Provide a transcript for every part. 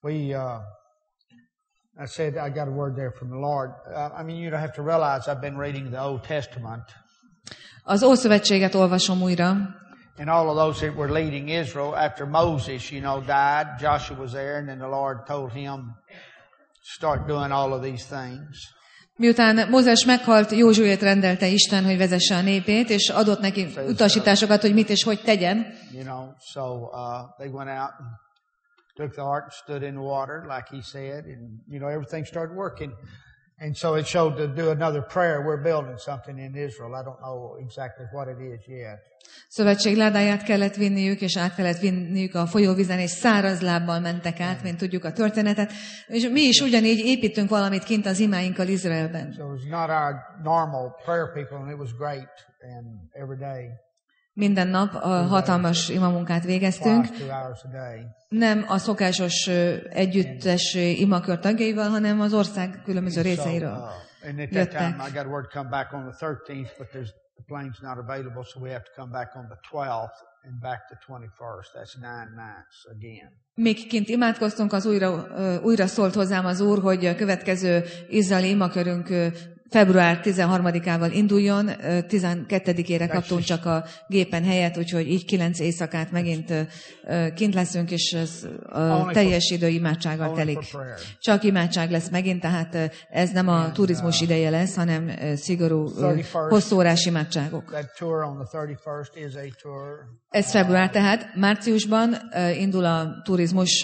I said I got a word there from the Lord. I mean, you have to realize I've been reading the Old Testament. Az Ószövetséget olvasom újra. And all of those that were leading Israel after Moses, died, Joshua was there, and then the Lord told him, start doing all of these things. Miután Mózes meghalt, Józsuét rendelte Isten, hogy vezesse a népét, és adott neki utasításokat, hogy mit és hogy tegyen. They went out and took the ark, stood in the water, like he said, and everything started working. And so it showed to do another prayer. We're building something in Israel. I don't know exactly what it is yet. Szövetség ládáját kellett vinniük, és át kellett vinniük a folyóvízen, és száraz lábbal mentek át, mint tudjuk a történetet. És mi is ugyanígy építünk valamit kint az imáinkkal Izraelben. So it was not our normal prayer people, and it was great, and every day. Minden nap hatalmas imamunkát végeztünk. Nem a szokásos együttes imakör tagjaival, hanem az ország különböző részeiről jöttek. Míg kint imádkoztunk, az újra szólt hozzám az Úr, hogy a következő izraeli imakörünk február 13-ával induljon, 12-ére kaptunk csak a gépen helyet, úgyhogy így 9 éjszakát megint kint leszünk, és ez a teljes idő imádsággal telik. Csak imádság lesz megint, tehát ez nem a turizmus ideje lesz, hanem szigorú, hosszú órás imádságok. Ez február, tehát márciusban indul a turizmus.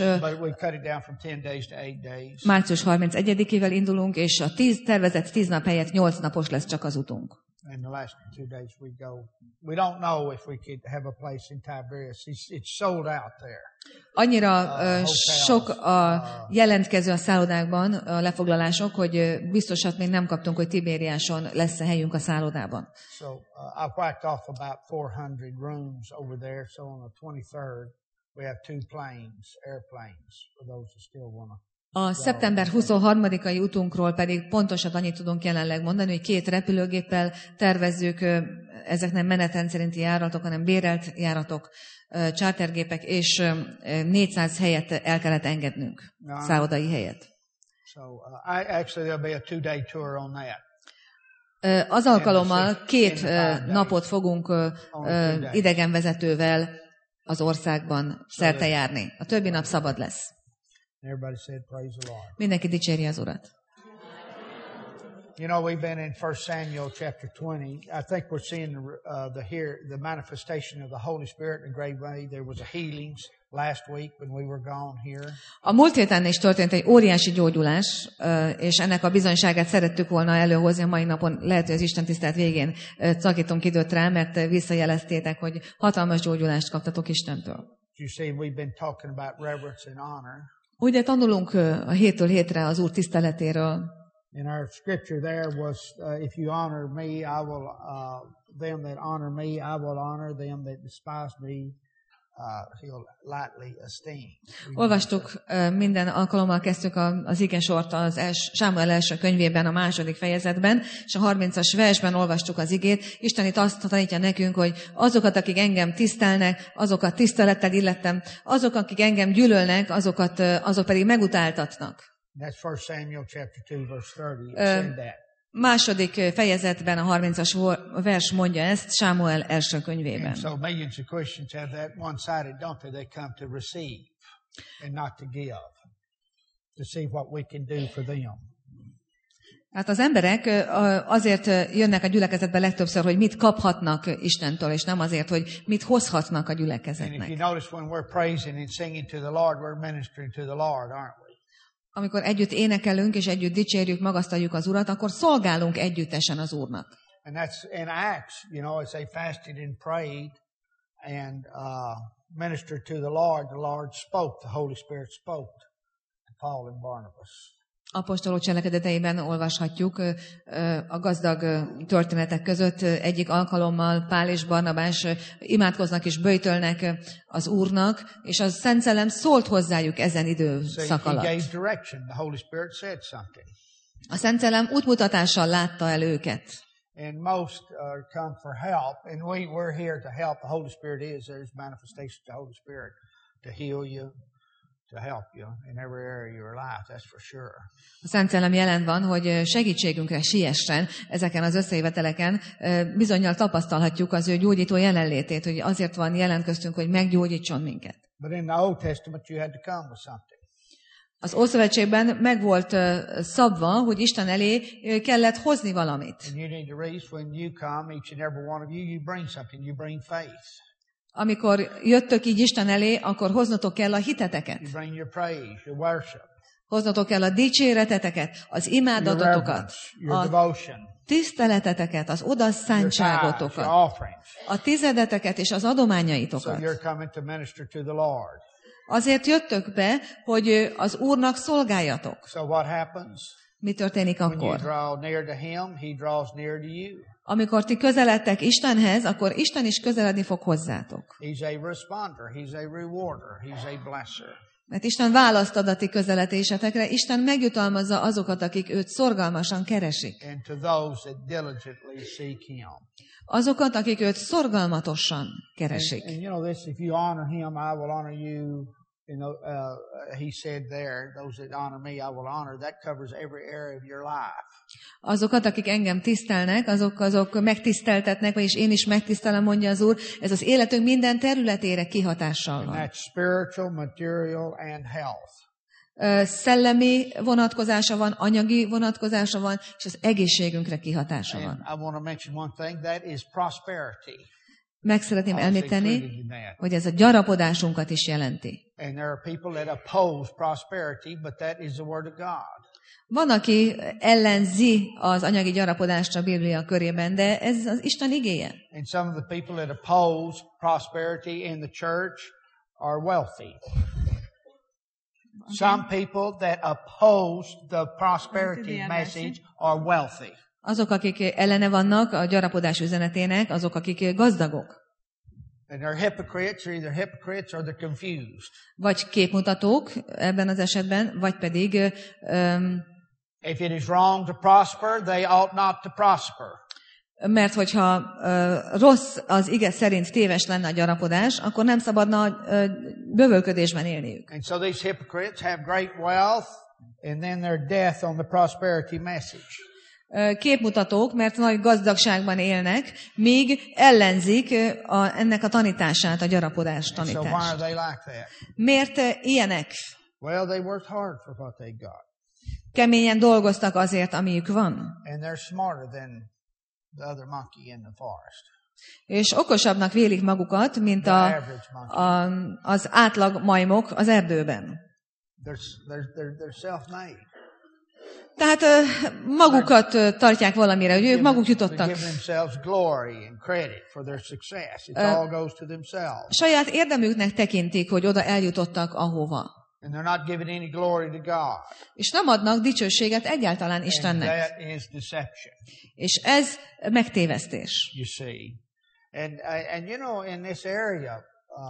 Március 31-ével indulunk, és a tervezett 10 nap helyett 8 napos lesz csak az utunk. And the last 2 days we go. We don't know if we could have a place in Tiberias. It's sold out there. Annyira sok a jelentkező a szállodákban, a lefoglalások, hogy biztosat még nem kaptunk, hogy Tibériáson lesz helyünk a szállodában. So I whacked off about 400 rooms over there. So on the 23rd we have 2 airplanes for those who still want to. A szeptember 23-ai utunkról pedig pontosan annyit tudunk jelenleg mondani, hogy 2 repülőgéppel tervezzük, ezek nem menetrend szerinti járatok, hanem bérelt járatok, chartergépek, és 400 helyet el kellett engednünk, szállodai helyet. Az alkalommal 2 napot fogunk idegenvezetővel az országban szerte járni. A többi nap szabad lesz. Everybody said, praise the Lord. Mindenki dicséri az Urat. We've been in 1 Samuel chapter 20. I think we're seeing the manifestation of the Holy Spirit in a great way. There was a healings last week when we were gone here. A múlt héten is történt egy óriási gyógyulás, és ennek a bizonyságát szerettük volna előhozni a mai napon. Lehet, hogy az Isten tisztelt végén szakítunk időt rá, mert visszajeleztétek, hogy hatalmas gyógyulást kaptatok Istentől. You see, we've been talking about reverence and honor. Ugye tanulunk a hétről hétre az Úr tiszteletéről. In our scripture there was, if you honor me, I will, them that honor me, I will honor them that despise me, he'll lightly esteem. Olvastuk, minden alkalommal kezdtük az igensort az Sámuel első könyvében, a 2. fejezetben, és a 30-as versben olvastuk az igét. Isten itt azt tanítja nekünk, hogy azokat, akik engem tisztelnek, azokat tisztelettel illettem, azok, akik engem gyűlölnek, azok pedig megutáltatnak. That's 1 Samuel chapter 2 verse 30. It said that. Második fejezetben a 30-as vers mondja ezt, Sámuel első könyvében. So millions of Christians have that one-sided, don't they? They come to receive and not to give, to see what we can do for them. Hát az emberek azért jönnek a gyülekezetbe legtöbbször, hogy mit kaphatnak Istentől, és nem azért, hogy mit hozhatnak a gyülekezetnek. And if you notice when we're praising and singing to the Lord, we're ministering to the Lord, aren't we? Amikor együtt énekelünk és együtt dicsérjük, magasztaljuk az Urat, akkor szolgálunk együttesen az Úrnak. And that's in Acts, as they fasted and prayed and ministered to the Lord spoke, the Holy Spirit spoke to Paul and Barnabas. Apostolok cselekedeteiben olvashatjuk a gazdag történetek között egyik alkalommal Pál és Barnabás imádkoznak és böjtölnek az Úrnak, és a Szent Szellem szólt hozzájuk ezen időszak alatt. A Szent Szellem útmutatással látta el őket. And most come for help, and we're here to help. The Holy Spirit is there's manifestation of the Holy Spirit to heal you, to help you in every area of your life, that's for sure. A Szent Szellem jelen van, hogy segítségünkre siessen ezeken az összejöveteleken. Bizonnyal tapasztalhatjuk az ő gyógyító jelenlétét, hogy azért van jelen köztünk, hogy meggyógyítson minket. But in the Old Testament you had to come with something. Az Ószövetségben meg volt szabva, hogy Isten elé kellett hozni valamit. And you need to realize when you come, each and every one of you, you bring something. You bring faith. Amikor jöttök így Isten elé, akkor hoznotok kell a hiteteket. You bring your praise, your worship, Hoznotok kell a dicséreteteket, az your imádatotokat, reverence, your a devotion, tiszteleteteket, az your tithes, odaszántságotokat, your offerings. a tizedeteket és az So adományaitokat. you're coming to minister to the Lord. Azért jöttök be, hogy az Úrnak szolgáljatok. So what happens? Mi történik When you akkor? draw near to Him, He draws near to you. Amikor ti közeledtek Istenhez, akkor Isten is közeledni fog hozzátok. He's a responder. He's a rewarder. He's a blesser. Mert Isten választ ad a ti közeledésetekre, Isten megjutalmazza azokat, akik őt szorgalmasan keresik. And to those that diligently seek Him. Azokat, akik őt szorgalmatosan keresik. And you know this, if you honor Him, I will honor you. You know, He said there, those that honor me, I will honor. That covers every area of your life. Azokat, akik engem tisztelnek, azok megtiszteltetnek, vagyis én is megtisztelem, mondja az Úr, ez az életünk minden területére kihatással And van. that's spiritual, material, and health. Szellemi vonatkozása van, anyagi vonatkozása van, és az egészségünkre kihatása van. And I want to mention one thing, that is prosperity. Meg szeretném Also említeni, included in that. hogy ez a gyarapodásunkat is jelenti. And there are people that oppose prosperity, but that is the word of God. Van, aki ellenzi az anyagi gyarapodást a Biblia körében, de ez az Isten igéje. And some of the people that oppose prosperity in the church are wealthy. Some people that oppose the prosperity message are wealthy. Azok, akik ellene vannak a gyarapodás üzenetének, azok, akik gazdagok. And they're hypocrites, or they're confused. Vagy képmutatók ebben az esetben, vagy pedig If it is wrong to prosper, they ought not to prosper. mert hogyha rossz az ige szerint téves lenne a gyarapodás, akkor nem szabadna bővölködésben élniük. And so these hypocrites have great wealth, and then their death on the prosperity message. Képmutatók, mert nagy gazdagságban élnek, míg ellenzik ennek a tanítását, a gyarapodás So why are tanítást. they like that? Miért ilyenek? Well, they worked hard for what they got. Keményen dolgoztak azért, amiük van. And they're smarter than the other monkey in the forest. És okosabbnak vélik magukat, mint The average monkey. az átlag majmok az erdőben. They're self-made. Tehát magukat tartják valamire, hogy ők maguk They jutottak. give themselves glory and credit for their success. It all goes to themselves. Saját érdemüknek tekintik, hogy oda eljutottak ahova. And they're not giving any glory to God. És nem adnak dicsőséget egyáltalán And Istennek. that is deception, És ez megtévesztés. you see. And you know, in this area,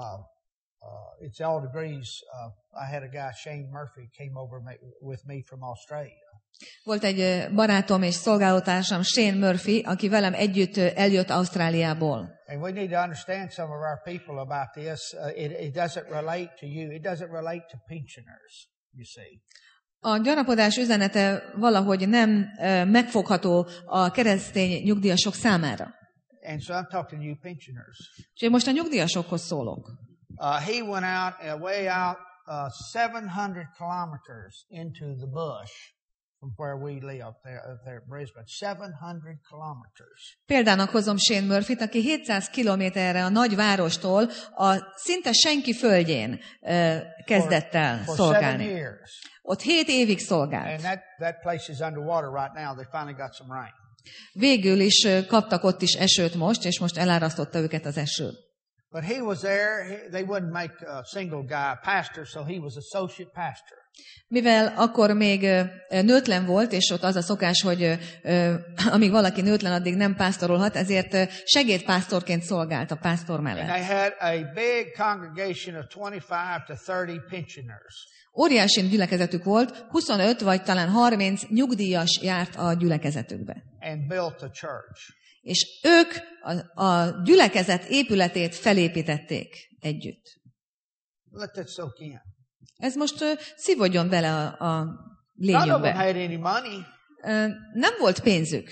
it's all degrees. I had a guy, Shane Murphy, came over with me from Australia. Volt egy barátom és szolgálótársam, Shane Murphy, aki velem együtt eljött Ausztráliából. And we need to understand some of our people about this. It doesn't relate to you. It doesn't relate to pensioners, you see. A gyarapodás üzenete valahogy nem megfogható a keresztény nyugdíjasok számára. And so I'm talking to you pensioners. És én most a nyugdíjasokhoz szólok. He went out, way out, 700 kilometers into the bush from where we live up there at Brisbane. 700 kilometers. Példának hozom Shane Murphyt, aki 700 kilométerre a nagyvárostól a szinte senki földjén kezdett el For 7 szolgálni. years. Ott 7 évig szolgált. And that place is underwater right now. They finally got some rain. Végül is kaptak ott is esőt most, és most elárasztotta őket az eső. But he was there. They wouldn't make a single guy a pastor, so he was associate pastor. Mivel akkor még nőtlen volt, és ott az a szokás, hogy amíg valaki nőtlen, addig nem pásztorolhat, ezért segédpásztorként szolgált a pásztor And mellett. they had a big congregation of 25 to 30 pensioners. Óriási gyülekezetük volt, 25 vagy talán 30 nyugdíjas járt a gyülekezetükbe. And built a church. És ők a gyülekezet épületét felépítették együtt. Let that soak in. Ez most szívódjon bele a None of them lényünkbe. had any money. Nem volt pénzük.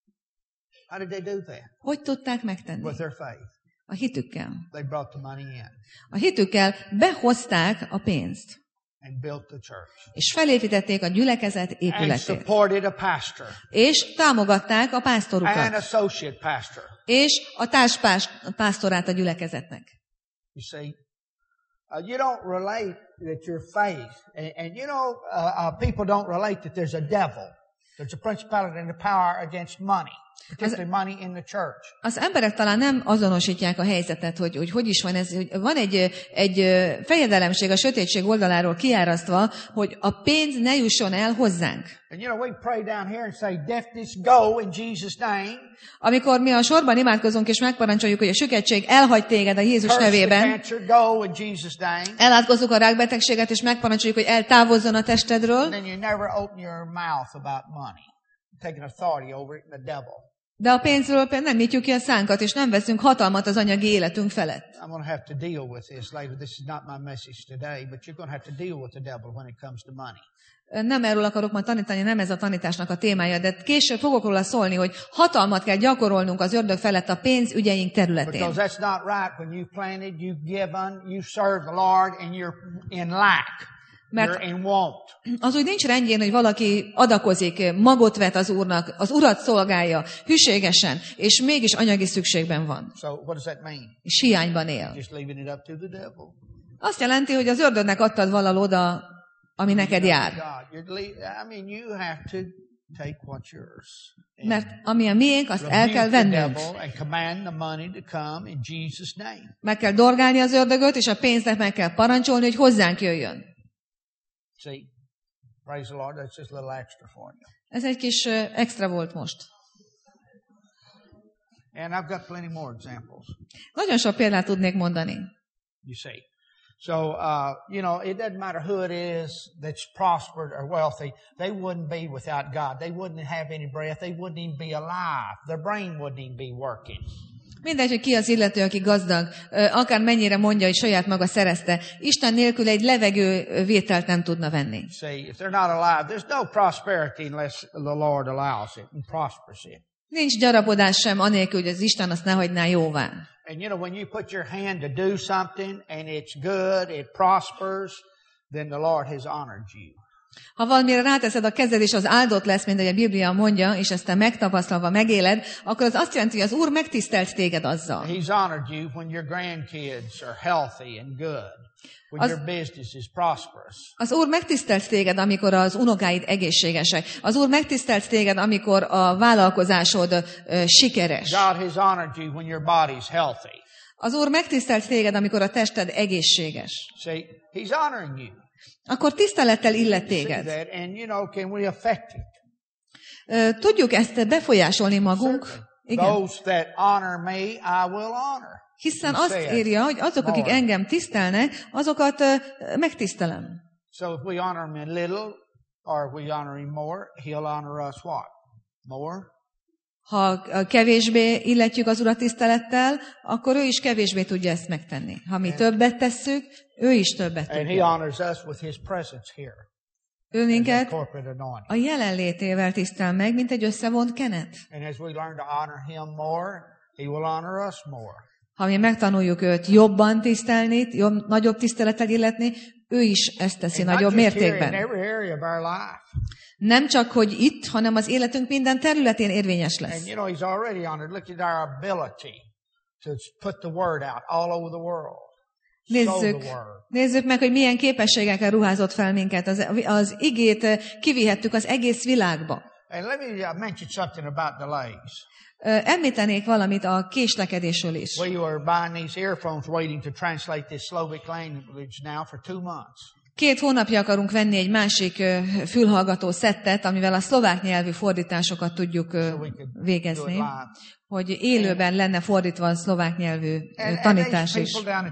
How did they do that? Hogy tudták megtenni? With their faith. A hitükkel. They brought the money in A hitükkel behozták a pénzt, and built the church. és felépítették a gyülekezet And épületét. supported a pastor. És támogatták a An pásztorukat. associate pastor. És a társpásztorát a gyülekezetnek. You see, you don't relate that your faith, and you know, people don't relate that there's a devil. There's a principality and a power against money, particularly money in the church. Az emberek talán nem azonosítják a helyzetet, hogy is van ez, hogy van egy fejedelemség a sötétség oldaláról kiárasztva, hogy a pénz ne jusson el hozzánk. And you know, we pray down here and say, deafness go in Jesus' name. Amikor mi a sorban imádkozunk és megparancsoljuk, hogy a süketség elhagy téged a Jézus Curse the nevében, cancer, go in Jesus' name. elátkozzuk a rákbetegséget és megparancsoljuk, hogy eltávozzon a testedről, And then you never open your mouth about money, taking authority over it and the devil. de a pénzről nem nyitjuk ki a szánkat, és nem veszünk hatalmat az anyagi életünk felett. I'm going to have to deal with this later. This is not my message today, but you're going to have to deal with the devil when it comes to money. Nem erről akarok ma tanítani, nem ez a tanításnak a témája, de később fogok róla szólni, hogy hatalmat kell gyakorolnunk az ördög felett a pénzügyeink területén. Because that's not right. When you've planted, you've given, you serve the Lord, and you're in lack. You're in want. Az úgy nincs rendjén, hogy valaki adakozik, magot vet az Úrnak, az Urat szolgálja, hűségesen, és mégis anyagi szükségben van, So what does that mean? és hiányban él. Just leaving it up to the devil. Azt jelenti, hogy az ördögnek adtad valahol oda, ami neked jár. God, you have to take what's yours. Mert ami a miénk, azt el kell Rebuke the vennünk. devil and command the money to come in Jesus' name. Meg kell dorgálni az ördögöt, és a pénznek meg kell parancsolni, hogy hozzánk jöjjön. See, praise the Lord. That's just a little extra for you. Ez egy kis extra volt most. And I've got plenty more examples. Nagyon sok példát tudnék mondani. You see. So, you know, it doesn't matter who it is that's prospered or wealthy. They wouldn't be without God. They wouldn't have any breath. They wouldn't even be alive. Their brain wouldn't even be working. Mindegy, hogy ki az illető, aki gazdag, akár mennyire mondja, hogy saját maga szerezte, Isten nélkül egy levegő vételt nem tudna venni. See, if they're not alive, there's no prosperity unless the Lord allows it and prospers it. Nincs gyarapodás sem anélkül, hogy az Isten azt ne hagyná jóvá. And you know, when you put your hand to do something and it's good, it prospers, then the Lord has honored you. Ha valamire ráteszed a kezed, és az áldott lesz, mint ahogy a Biblia mondja, és ezt te megtapasztalva megéled, akkor az azt jelenti, hogy az Úr megtisztelt téged azzal. He's honored you when your grandkids are healthy and good, when your business is prosperous. Az Úr megtisztelt téged, amikor az unokáid egészségesek. Az Úr megtisztelt téged, amikor a vállalkozásod sikeres. God has honored you when your body's healthy. Az Úr megtisztelt téged, amikor a tested egészséges. See, He's honoring you. Akkor tisztelettel illet See téged. that, and you know, can we affect it? Tudjuk ezt befolyásolni magunk? Igen. Those that honor me, I will honor. Hiszen He azt said, írja, hogy azok, akik more. engem tisztelnek, azokat megtisztelem. So if we honor him a little, or we honor him more, he'll honor us what? More? Ha kevésbé illetjük az Urat tisztelettel, akkor ő is kevésbé tudja ezt megtenni. Ha mi többet tesszük, ő is többet And he tudja. honors us with his presence here. Ő As a minket corporate anointing. a jelenlétével tisztel meg, mint egy összevont kenet. And as we learn to honor him more, he will honor us more. Ha mi megtanuljuk őt jobban tisztelni, nagyobb tisztelettel illetni, ő is ezt teszi And not nagyobb just here, in mértékben. every area of our life. Nem csak, hogy itt, hanem az életünk minden területén érvényes And lesz. you know, he's already honored. Look at our ability to put the word out all over the world. Nézzük meg, hogy milyen képességekkel ruházott fel minket. Az igét kivihettük az egész világba. And let me mention something about delays. Említenék valamit a késlekedésről is. We were buying these earphones waiting to translate this Slovak language now for 2 months. 2 hónapja akarunk venni egy másik fülhallgató szettet, amivel a szlovák nyelvű fordításokat tudjuk végezni, hogy élőben lenne fordítva a szlovák nyelvű tanítás is.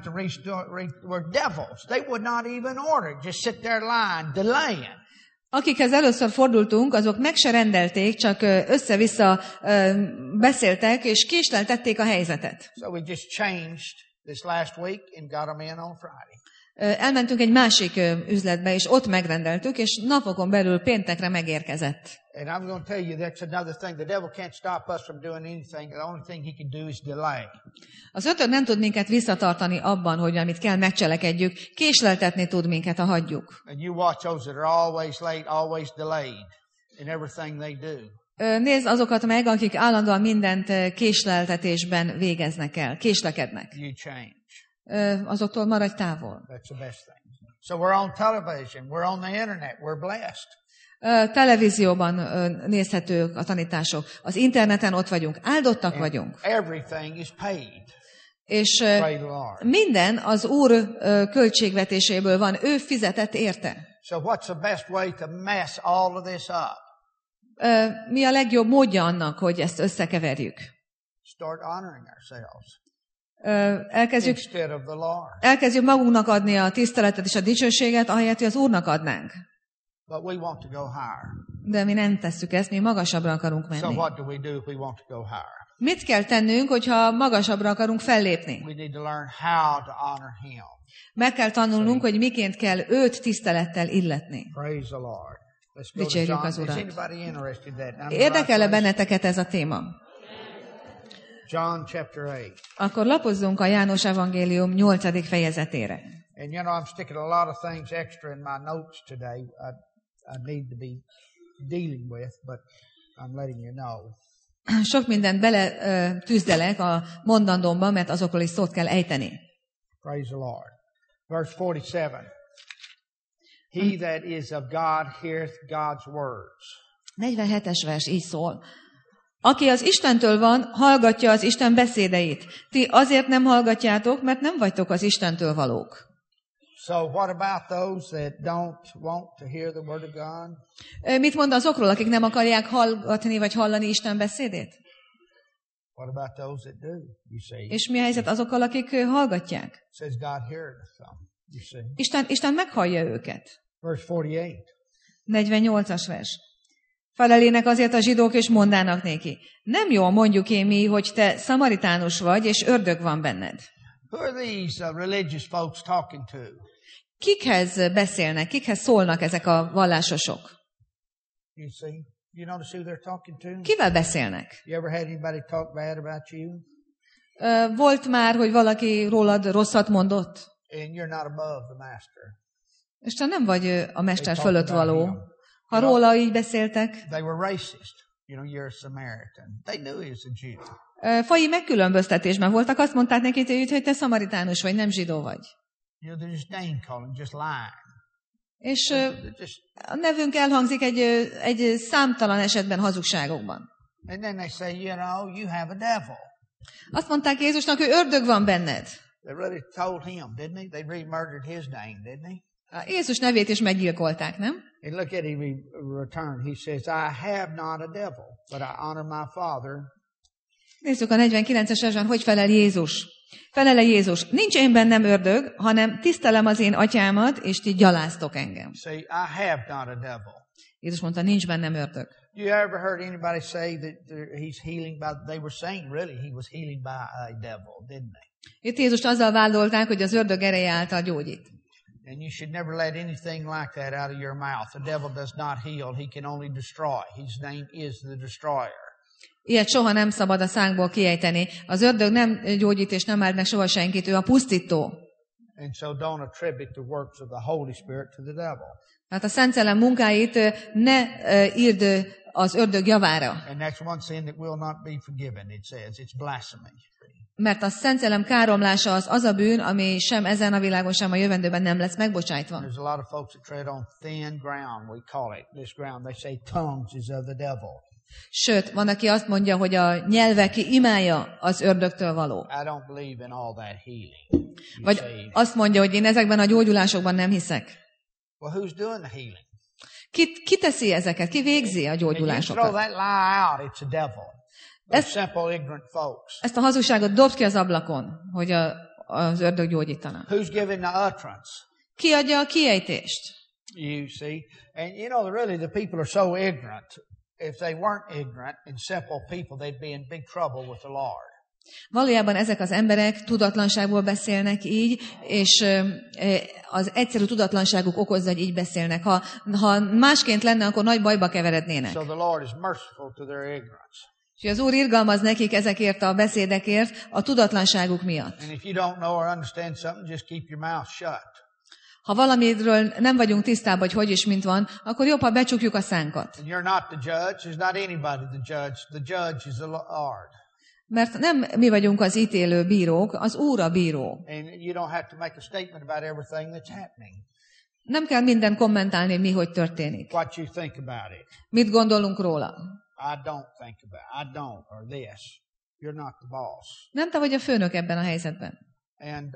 Akikhez először fordultunk, azok meg se rendelték, csak össze-vissza beszéltek, és késleltették a helyzetet. So we just changed this last week and got them in on Friday. Elmentünk egy másik üzletbe, és ott megrendeltük, és napokon belül péntekre megérkezett. And I'm going to tell you that's another thing. The devil can't stop us from doing anything. The only thing he can do is delay. Az ördög nem tud minket visszatartani abban, hogy amit kell megcselekedjük, késleltetni tud minket, ha hagyjuk. And you watch those that are always late, always delayed in everything they do. Nézd azokat meg, akik állandóan mindent késleltetésben végeznek el, késlekednek. You change. Azoktól maradj távol. That's the best thing. So we're on television, we're on the internet, we're blessed. Televízióban nézhetők a tanítások. Az interneten ott vagyunk, áldottak vagyunk. Everything is paid. És Pray the Lord. minden az Úr költségvetéséből van, ő fizetett érte. So what's the best way to mess all of this up? Mi a legjobb módja annak, hogy ezt összekeverjük? Start honoring ourselves Elkezdjük instead of the Lord. Elkezdjük magunknak adni a tiszteletet és a dicsőséget, ahelyett, hogy az Úrnak adnánk. But we want to go higher. De mi nem tesszük ezt, mi magasabbra akarunk So menni. what do we do if we want to go higher? Mit kell tennünk, hogyha magasabbra akarunk fellépni? We need to learn how to honor Him. Meg kell tanulnunk, hogy miként kell őt tisztelettel illetni. Praise the Lord. Let's go to Dicsérjük John. az Is Urat. anybody interested in that? I'm Érdekel-e right place. benneteket ez a téma? John chapter 8. Akkor lapozzunk a János evangélium 8. fejezetére. And you know, I'm sticking a lot of things extra in my notes today. I need to be dealing with, but I'm letting you know. Sok mindent bele tűzdelek a mondandómba, mert azokról is szót kell ejteni. Praise the Lord. Verse 47. He that is of God heareth God's words. 47-es vers így szól. Aki az Istentől van, hallgatja az Isten beszédeit. Ti azért nem hallgatjátok, mert nem vagytok az Istentől valók. So what about those that don't want to hear the word of God? Mit mond azokról, akik nem akarják hallgatni vagy hallani Isten beszédét? What about those that do? You see. És mi a helyzet azokkal, akik hallgatják? It says God heareth them. You see. Isten meghallja őket. Verse 48. 48-as vers. Felelének azért a zsidók, és mondának néki. Nem jól mondjuk én mi, hogy te szamaritánus vagy, és ördög van benned. Who are these religious folks talking to? Kikhez beszélnek, kikhez szólnak ezek a vallásosok? You see. You notice who they're talking to? Kivel beszélnek? You ever had anybody talk bad about you? Volt már, hogy valaki rólad rosszat mondott? And you're not above the master. És te nem vagy a mester fölött való. Ha róla így beszéltek, They were racist. You know, you're a Samaritan. They knew he was a Jew. faji megkülönböztetésben voltak, azt mondták neki, hogy te szamaritánus vagy, nem zsidó vagy. You know, they're just name calling, just lying. És Just, a nevünk elhangzik egy számtalan esetben hazugságokban. and then they say, you know, you have a devil. Azt mondták Jézusnak, hogy ördög van benned. They really told him, didn't they? They really murdered his name, didn't they? Jézus nevét is meggyilkolták, nem? And look at him, he returned. He says, I have not a devil, but I honor my Father. Nézzük a 49-es versben, hogy felel Jézus. Felele Jézus, nincs én bennem ördög, hanem tisztelem az én atyámat, és ti gyaláztok engem. See, I have not a devil. Jézus mondta, nincs bennem ördög. You ever heard anybody say that he's healing by, they were saying really he was healing by a devil, didn't they? Itt Jézust azzal vádolták, hogy az ördög ereje által gyógyít. And you should never let anything like that out of your mouth. The devil does not heal. He can only destroy. His name is the destroyer. Ilyet soha nem szabad a szánkból kiejteni. Az ördög nem gyógyít és nem áld meg soha senkit, ő a pusztító. And so don't attribute the works of the Holy Spirit to the devil. Tehát a Szent Szellem munkáit ne írd az ördög javára. And that's one sin that will not be forgiven, it says. It's blasphemy. Mert a Szent Szellem káromlása az a bűn, ami sem ezen a világon, sem a jövendőben nem lesz megbocsájtva. There's a lot of folks that tread on thin ground, we call it. This ground, they say tongues is of the devil. Sőt, van, aki azt mondja, hogy a nyelveki imája az ördögtől való. I don't believe in all that healing. Vagy azt mondja, hogy én ezekben a gyógyulásokban nem hiszek. Well, who's doing the healing? Ki teszi ezeket? Ki végzi a And you throw gyógyulásokat? that lie out, it's a devil. They're simple, ignorant folks. Ezt a hazugságot dobd ki az ablakon, hogy az ördög gyógyítana. Who's giving the utterance? Ki adja a kiejtést? You see? And you know, really the people are so ignorant. If they weren't ignorant and simple people, they'd be in big trouble with the Lord. Valójában ezek az emberek tudatlanságból beszélnek így, és az egyszerű tudatlanságuk okozza, hogy így beszélnek. Ha másként lenne, akkor nagy bajba keverednének. So the Lord is merciful to their ignorance. És az Úr irgalmaz nekik ezekért a beszédekért a tudatlanságuk miatt. And if you don't know or understand something, just keep your mouth shut. Ha valamiről nem vagyunk tisztában, hogy és mint van, akkor jobb, ha becsukjuk a szánkat. And you're not the judge. There's not anybody the judge. The judge is the Lord. Mert nem mi vagyunk az ítélő bírók, az Úr a bíró. And you don't have to make a statement about everything that's happening. Nem kell mindent kommentálni, mi hogy történik. What you think about it. Mit gondolunk róla? I don't think about it. I don't, or this. You're not the boss. Nem te vagy a főnök ebben a helyzetben. And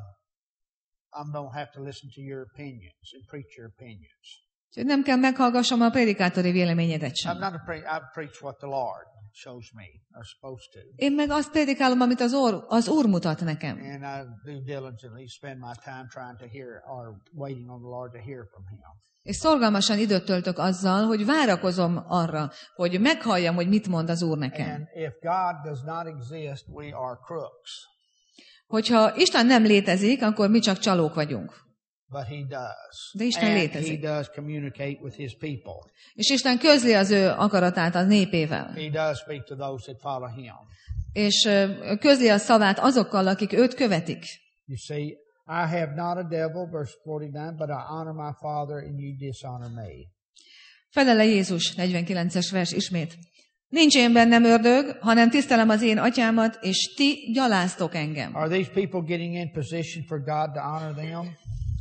I don't have to listen to your opinions and preach your opinions. Úgyhogy nem kell meghallgassam a prédikátori véleményedet sem. I preach what the Lord shows me or supposed to. Én meg azt prédikálom, amit az Úr mutat nekem. And I do diligently spend my time trying to hear or waiting on the Lord to hear from Him. És szorgalmasan időt töltök azzal, hogy várakozom arra, hogy meghalljam, hogy mit mond az Úr nekem. And if God does not exist, we are crooks. Hogyha Isten nem létezik, akkor mi csak csalók vagyunk. But He does. De Isten And létezik. He does communicate with His people. És Isten közli az ő akaratát a népével. He does speak to those that follow Him. És közli a szavát azokkal, akik őt követik. You see, I have not a devil, verse 49, but I honor my Father and you dishonor me. Felele Jézus, 49-es vers ismét. Nincs én bennem ördög, hanem tisztelem az én atyámat, és ti gyaláztok engem. Are these people getting in position for God to honor them?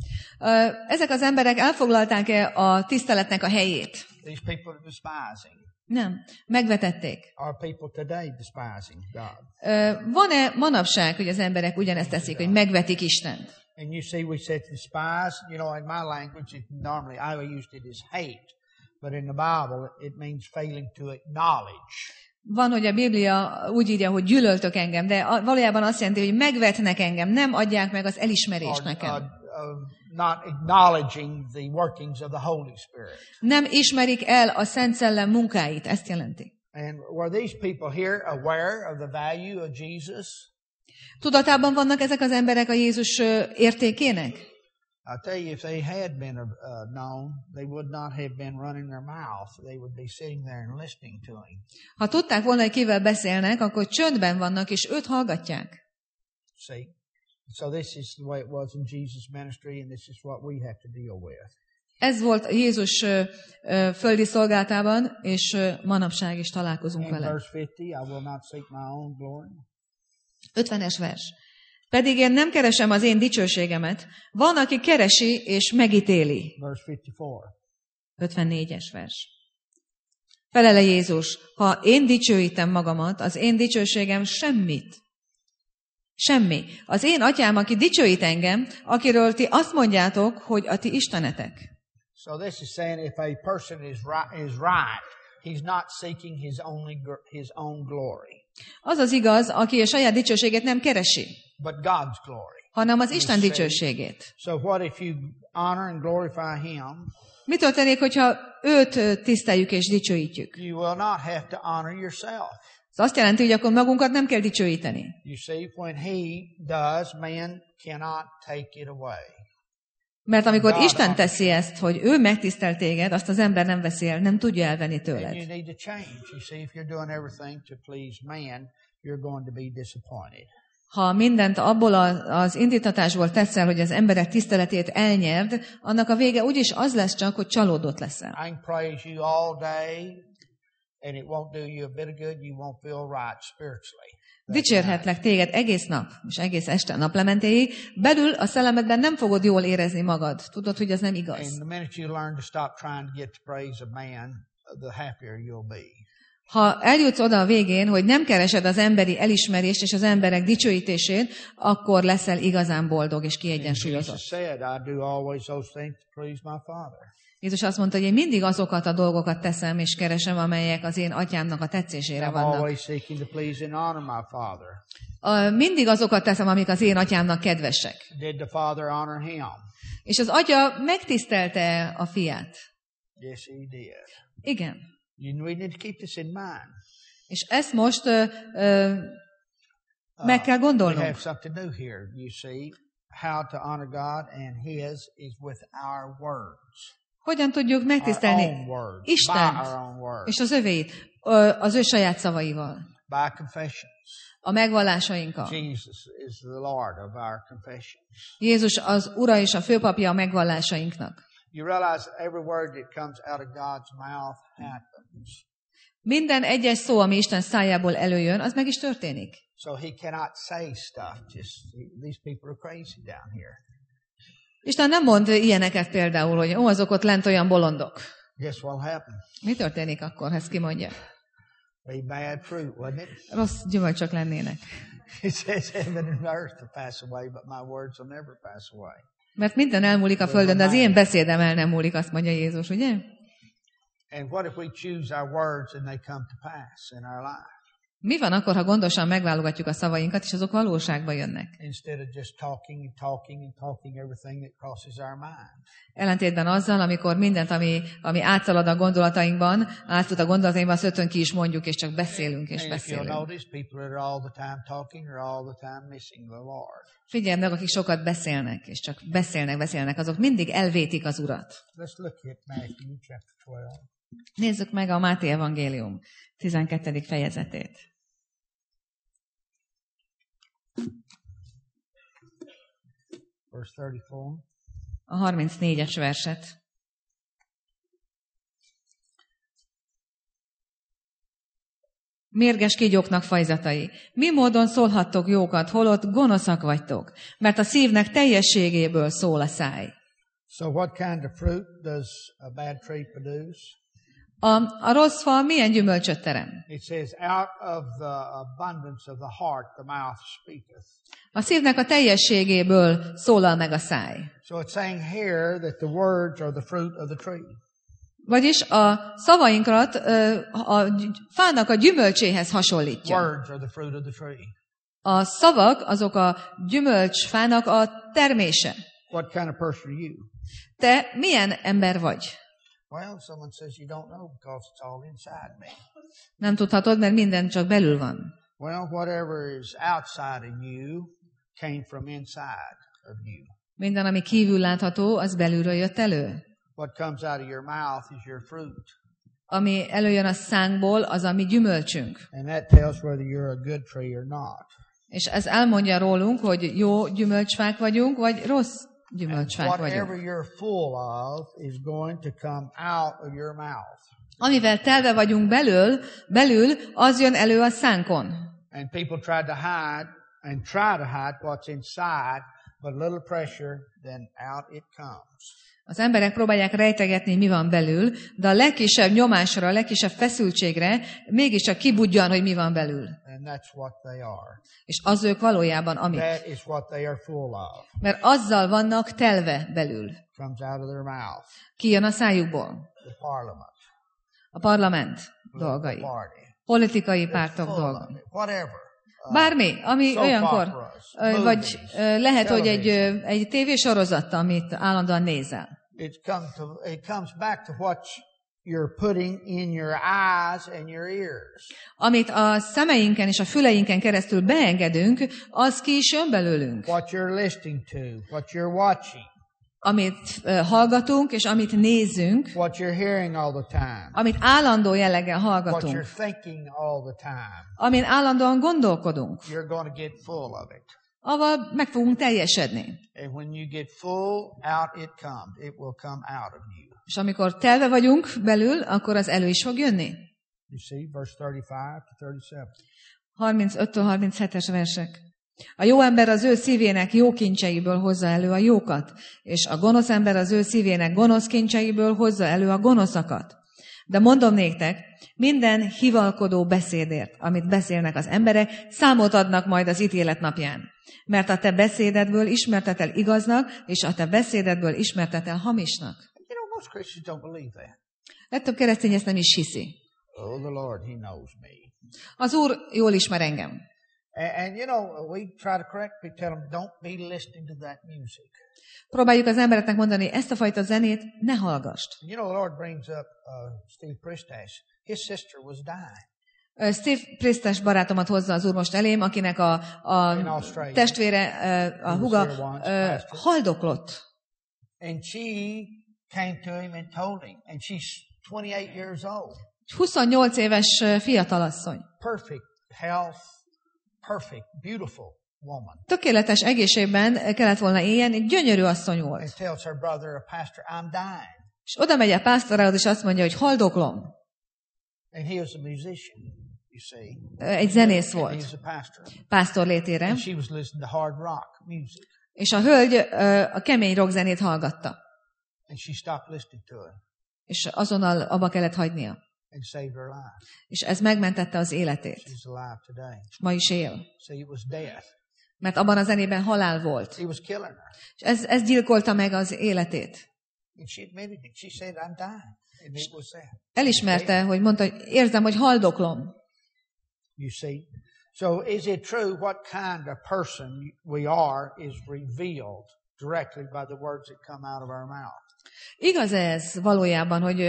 Ezek az emberek elfoglalták-e a tiszteletnek a helyét? These people are despising. Nem, megvetették. Are people today despising God? Van-e manapság, hogy az emberek ugyanezt teszik, hogy megvetik Istent? And you see, we said despise. You know, in my language, normally I used it as hate. But in the Bible, it means failing to acknowledge. Van, hogy a Biblia úgy írja, hogy gyűlöltök engem, de valójában azt jelenti, hogy megvetnek engem, nem adják meg az elismerést nekem. Not acknowledging the workings of the Holy Spirit. Nem ismerik el a Szent Szellem munkáit, ezt jelenti. And were these people here aware of the value of Jesus? Tudatában vannak ezek az emberek a Jézus értékének? I tell you, if they had been known, they would not have been running their mouth. They would be sitting there and listening to Him. Ha tudták volna, hogy kivel beszélnek, akkor csöndben vannak, és őt hallgatják. See? So this is the way it was in Jesus' ministry, and this is what we have to deal with. Ez volt Jézus földi szolgálatában, és manapság is találkozunk In vele. verse 50, I will not seek my own glory. 50-es vers. Pedig én nem keresem az én dicsőségemet. Van, aki keresi és megítéli. Verse 54. 54-es vers. Felele Jézus, ha én dicsőítem magamat, az én dicsőségem semmit. Semmi. Az én atyám, aki dicsőít engem, akiről ti azt mondjátok, hogy a ti istenetek. So this is saying if a person is right, he's not seeking his own glory. Az az igaz, aki a saját dicsőségét nem keresi, But God's glory. hanem az Isten dicsőségét. So what if you honor and glorify Him? Mi történik, hogyha őt tiszteljük és dicsőítjük? You will not have to honor yourself. Ez azt jelenti, hogy akkor magunkat nem kell dicsőíteni. You see, when He does, man cannot take it away. Mert amikor Isten teszi ezt, hogy ő megtisztel téged, azt az ember nem veszi el, nem tudja elvenni And you tőled. need to change. You see, if you're doing everything to please man, you're going to be disappointed. Ha mindent abból az indítatásból teszel, hogy az emberek tiszteletét elnyerd, annak a vége úgyis az lesz csak, hogy csalódott leszel. I can praise you all day, and it won't do you a bit of good. You won't feel right spiritually. Dicsérhetlek téged egész nap, és egész este naplementéig, belül a szellemedben nem fogod jól érezni magad. Tudod, hogy ez nem igaz. And the minute you learn to stop trying to get the praise of man, the happier you'll be. Ha eljutsz oda a végén, hogy nem keresed az emberi elismerést és az emberek dicsőítését, akkor leszel igazán boldog és kiegyensúlyozott. Jesus said, I do always those things to please my Father. Jézus azt mondta, hogy én mindig azokat a dolgokat teszem és keresem, amelyek az én atyámnak a tetszésére I'm vannak. always seeking to please and honor my Father. Mindig azokat teszem, amik az én atyámnak kedvesek. Did the Father honor Him? És az atya megtisztelte a fiát. Yes, He did. Igen. We need to keep this in mind. És ezt most meg kell We gondolnunk. have something new here, you see. How to honor God and His is with our words. Hogyan tudjuk Our megtisztelni own words. By Istent our own words. és az övéit az ő saját szavaival, By confessions. a megvallásainkkal. Jesus is the Lord of our confessions. Jézus az ura és a főpapja a megvallásainknak. You realize every word that comes out of God's mouth happens. Minden egyes szó, ami Isten szájából előjön, az meg is történik. So He cannot say stuff. These people are crazy down here. Isten nem mond ilyeneket például, hogy azok ott lent olyan bolondok. Guess what'll happen? Mi történik akkor, ha ezt kimondja? Be bad fruit, wouldn't it? Rossz gyümölcsök lennének. It says heaven and earth will pass away, but my words will never pass away. Mert minden elmúlik a földön, de az én beszédem el nem múlik, azt mondja Jézus, ugye? And what if we choose our words and they come to pass in our life? Mi van akkor, ha gondosan megválogatjuk a szavainkat, és azok valóságba jönnek? Instead of just talking and talking and talking everything that crosses our mind. Ellentétben azzal, amikor mindent, ami átszalad a gondolatainkban, átfut a gondolatainkban, azt ötön ki is mondjuk, és csak beszélünk és And if you'll beszélünk. notice, people that are all the time talking are all the time missing the Lord. Figyeld meg, akik sokat beszélnek, és csak beszélnek, azok mindig elvétik az Urat. Let's look at Matthew chapter 12. Nézzük meg a Máté evangélium 12. fejezetét. Verse 34. A 34-es verset. Mérges kígyóknak fajzatai. Mi módon szólhattok jókat, holott gonoszak vagytok? Mert a szívnek teljességéből szól a száj. So what kind of fruit does a bad tree produce? A rossz fa milyen gyümölcsöt terem? It says, out of the abundance of the heart the mouth speaketh. A szívnek a teljességéből szólal meg a száj. So it's saying here that the words are the fruit of the tree. Vagyis a szavainkat a fának a gyümölcséhez hasonlítja. Words are the fruit of the tree. A szavak azok a gyümölcsfának a termése. What kind of person are you? Te milyen ember vagy? Well, someone says you don't know because it's all inside me. Nem tudhatod, mert minden csak belül van. Well, whatever is outside of you came from inside of you. Minden, ami kívül látható, az belülről jött elő. What comes out of your mouth is your fruit. Ami előjön a szánkból, az a mi gyümölcsünk. And that tells whether you're a good tree or not. És ez elmondja rólunk, hogy jó gyümölcsfák vagyunk, vagy rossz gyümölcsfák Whatever vagyunk. you're full of is going to come out of your mouth. Amivel telve vagyunk belül, az jön elő a szánkon. And people try to hide what's inside, but a little pressure, then out it comes. Az emberek próbálják rejtegetni, mi van belül, de a legkisebb nyomásra, a legkisebb feszültségre mégiscsak kibudjan, hogy mi van belül. And that's what they are. És az ők valójában amik. That is what they are full of. Mert azzal vannak telve belül. Comes out of their mouth. Kijön a szájukból. The parliament. A parlament dolgai. Party. Politikai pártok Full of dolga. it. Whatever. Bármi, ami Soap olyankor, operas, vagy movies, lehet, hogy television. egy tévésorozat, amit állandóan nézel. It comes back to what you're putting in your eyes and your ears. Amit a szemeinken és a füleinken keresztül beengedünk, az ki is jön belőlünk. What you're listening to, what you're watching, Amit hallgatunk, és amit nézünk, what you're hearing all the time, amit állandó jelleggel what hallgatunk, you're thinking all the time. amin állandóan gondolkodunk, You're going to get full of it. avval meg fogunk teljesedni. And when you get full, out it comes. It will come out of you. És amikor telve vagyunk belül, akkor az elő is fog jönni. You see, verse 35 to 37. 35-37-es versek. A jó ember az ő szívének jó kincseiből hozza elő a jókat, és a gonosz ember az ő szívének gonosz kincseiből hozza elő a gonoszakat. De mondom néktek, minden hivalkodó beszédért, amit beszélnek az emberek, számot adnak majd az ítélet napján. Mert a te beszédedből ismertetel igaznak, és a te beszédedből ismertetel hamisnak. You know, most Christians don't believe that. Legtöbb keresztény ezt nem is hiszi. Oh, the Lord, He knows me. Az Úr jól ismer engem. And you know, we try to correct people, tell them, don't be listening to that music. Próbáljuk az embereknek mondani, ezt a fajta zenét ne hallgassd. You know, the Lord brings up Steve Pristash. His sister was dying. Steve Priestes barátomat hozza az Úr most elém, akinek a testvére, a húga haldoklott. And she came to him and told him. And she's 28 years old. 28 éves fiatalasszony. Perfect health, perfect, beautiful woman. Tökéletes egészségben kellett volna éljen, egy gyönyörű asszony volt. And tells her brother, a pastor, I'm dying. És oda megy a pásztorához, és azt mondja, hogy haldoklom. And he was a musician, you see. Egy zenész volt. And he was a pastor. Pásztor létére. And she was listening to hard rock music. És a hölgy a kemény rockzenét hallgatta. And she stopped listening to it. És azonnal abba kellett hagynia. And saved her life. És ez megmentette az életét. She's alive today. És ma is él. See, it was death. Mert abban a zenében halál volt. He was killing her. És ez gyilkolta meg az életét. And she admitted it. She said, I'm dying. And it was that. Elismerte, hogy mondta, hogy érzem, hogy haldoklom. You see? So is it true what kind of person we are is revealed directly by the words that come out of our mouth? Igaz ez valójában, hogy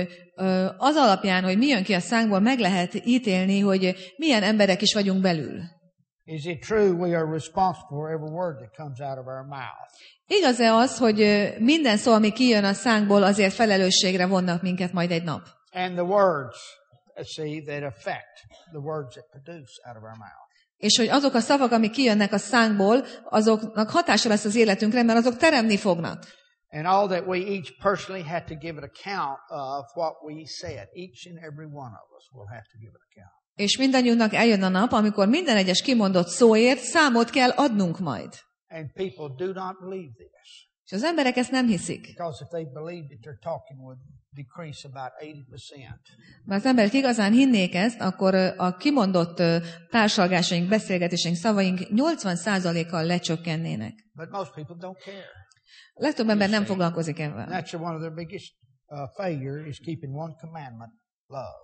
az alapján, hogy mi jön ki a szánkból, meg lehet ítélni, hogy milyen emberek is vagyunk belül. Is it true we are responsible for every word that comes out of our mouth? Igaz-e az, hogy minden szó, ami kijön a szánkból, azért felelősségre vonnak minket majd egy nap? And the words, see, that affect the words that produce out of our mouth. És hogy azok a szavak, amik kijönnek a szánkból, azoknak hatása lesz az életünkre, mert azok teremni fognak. And all that we each personally have to give an account of what we said. Each and every one of us will have to give an account. És mindannyiunknak eljön a nap, amikor minden egyes kimondott szóért számot kell adnunk majd. And people do not believe this. És az emberek ezt nem hiszik. Because if they believed it, their talking would decrease about 80%. Mert az emberek igazán hinnék ezt, akkor a kimondott társalgásaink, beszélgetéseink, szavaink 80%-kal lecsökkennének. But most people don't care. A legtöbb ember nem foglalkozik ezzel. That's one of their biggest failure is keeping one commandment, love.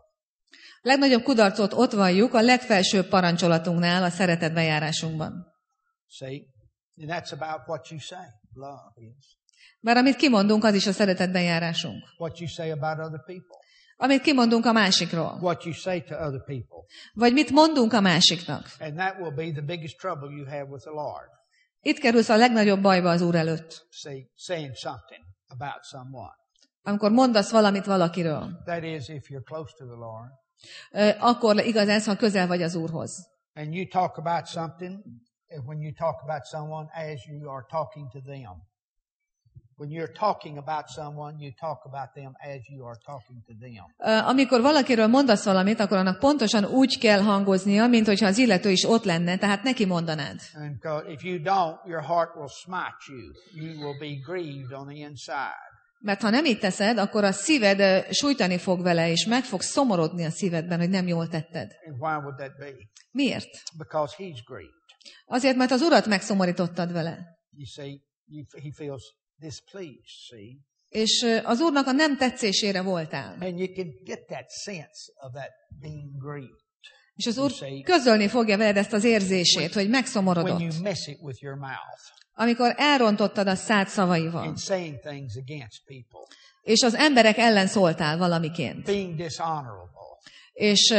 A legnagyobb kudarcot ott valljuk a legfelsőbb parancsolatunknál, a szeretet bejárásunkban. See? And that's about what you say. Love is. Mert amit kimondunk, az is a szeretet bejárásunk. What you say about other people. Amit kimondunk a másikról. What you say to other people. Vagy mit mondunk a másiknak. And that will be the biggest trouble you have with the Lord. Itt kerülsz a legnagyobb bajba az Úr előtt. See, saying something about someone. Amikor mondasz valamit valakiről. That is, if you're close to the Lord. Akkor igaz ez, ha közel vagy az Úrhoz. And you talk about something, when you talk about someone as you are talking to them. When you're talking about someone, you talk about them as you are talking to them. Amikor valakiről mondasz valamit, akkor annak pontosan úgy kell hangoznia, mint hogyha az illető is ott lenne, tehát neki mondanád. And if you don't, your heart will smite you. You will be grieved on the inside. Mert ha nem így teszed, akkor a szíved sújtani fog vele, és meg fog szomorodni a szívedben, hogy nem jól tetted. And why would that be? Miért? Because he's grieved. Azért, mert az Urat megszomorítottad vele. You see, he feels displeased, see? És az Úrnak a nem tetszésére voltál. And you can get that sense of that being grieved. És az Úr közölni fogja veled ezt az érzését, hogy megszomorodott. When you mess it with your mouth. Amikor elrontottad a szád szavaival. And saying things against people. És az emberek ellen szóltál valamiként. Being dishonorable. És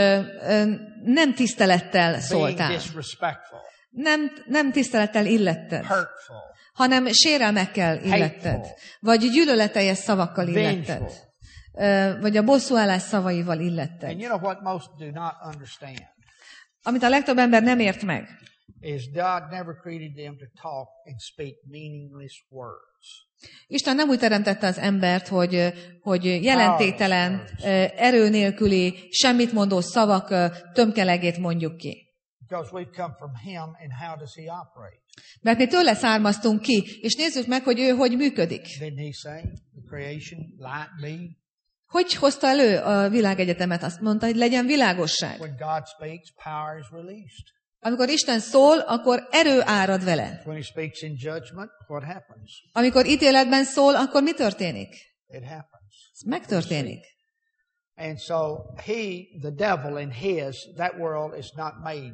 nem tisztelettel szóltál. Being disrespectful. Nem tisztelettel illetted. Hurtful. Hanem sérelmekkel illetted. Vagy gyűlöletteljes szavakkal illetted. Vagy a bosszúállás szavaival illetted. And you know what most do not understand? Amit a legtöbb ember nem ért meg. Is God never created them to talk and speak meaningless words. Isten nem úgy teremtette az embert, hogy jelentéktelen, erő nélküli, semmit mondó szavak tömkelegét mondjuk ki. Because we've come from him and how does he operate? Mert mi tőle származtunk ki, és nézzük meg, hogy ő hogy működik. Didn't he say, the creation, light be? Hogy hozta elő a világegyetemet? Azt mondta, hogy legyen világosság. When God speaks, power is released. Amikor Isten szól, akkor erő árad vele. When he speaks in judgment, what happens? Amikor ítéletben szól, akkor mi történik? It happens. Ez megtörténik. And so the devil and that world is not made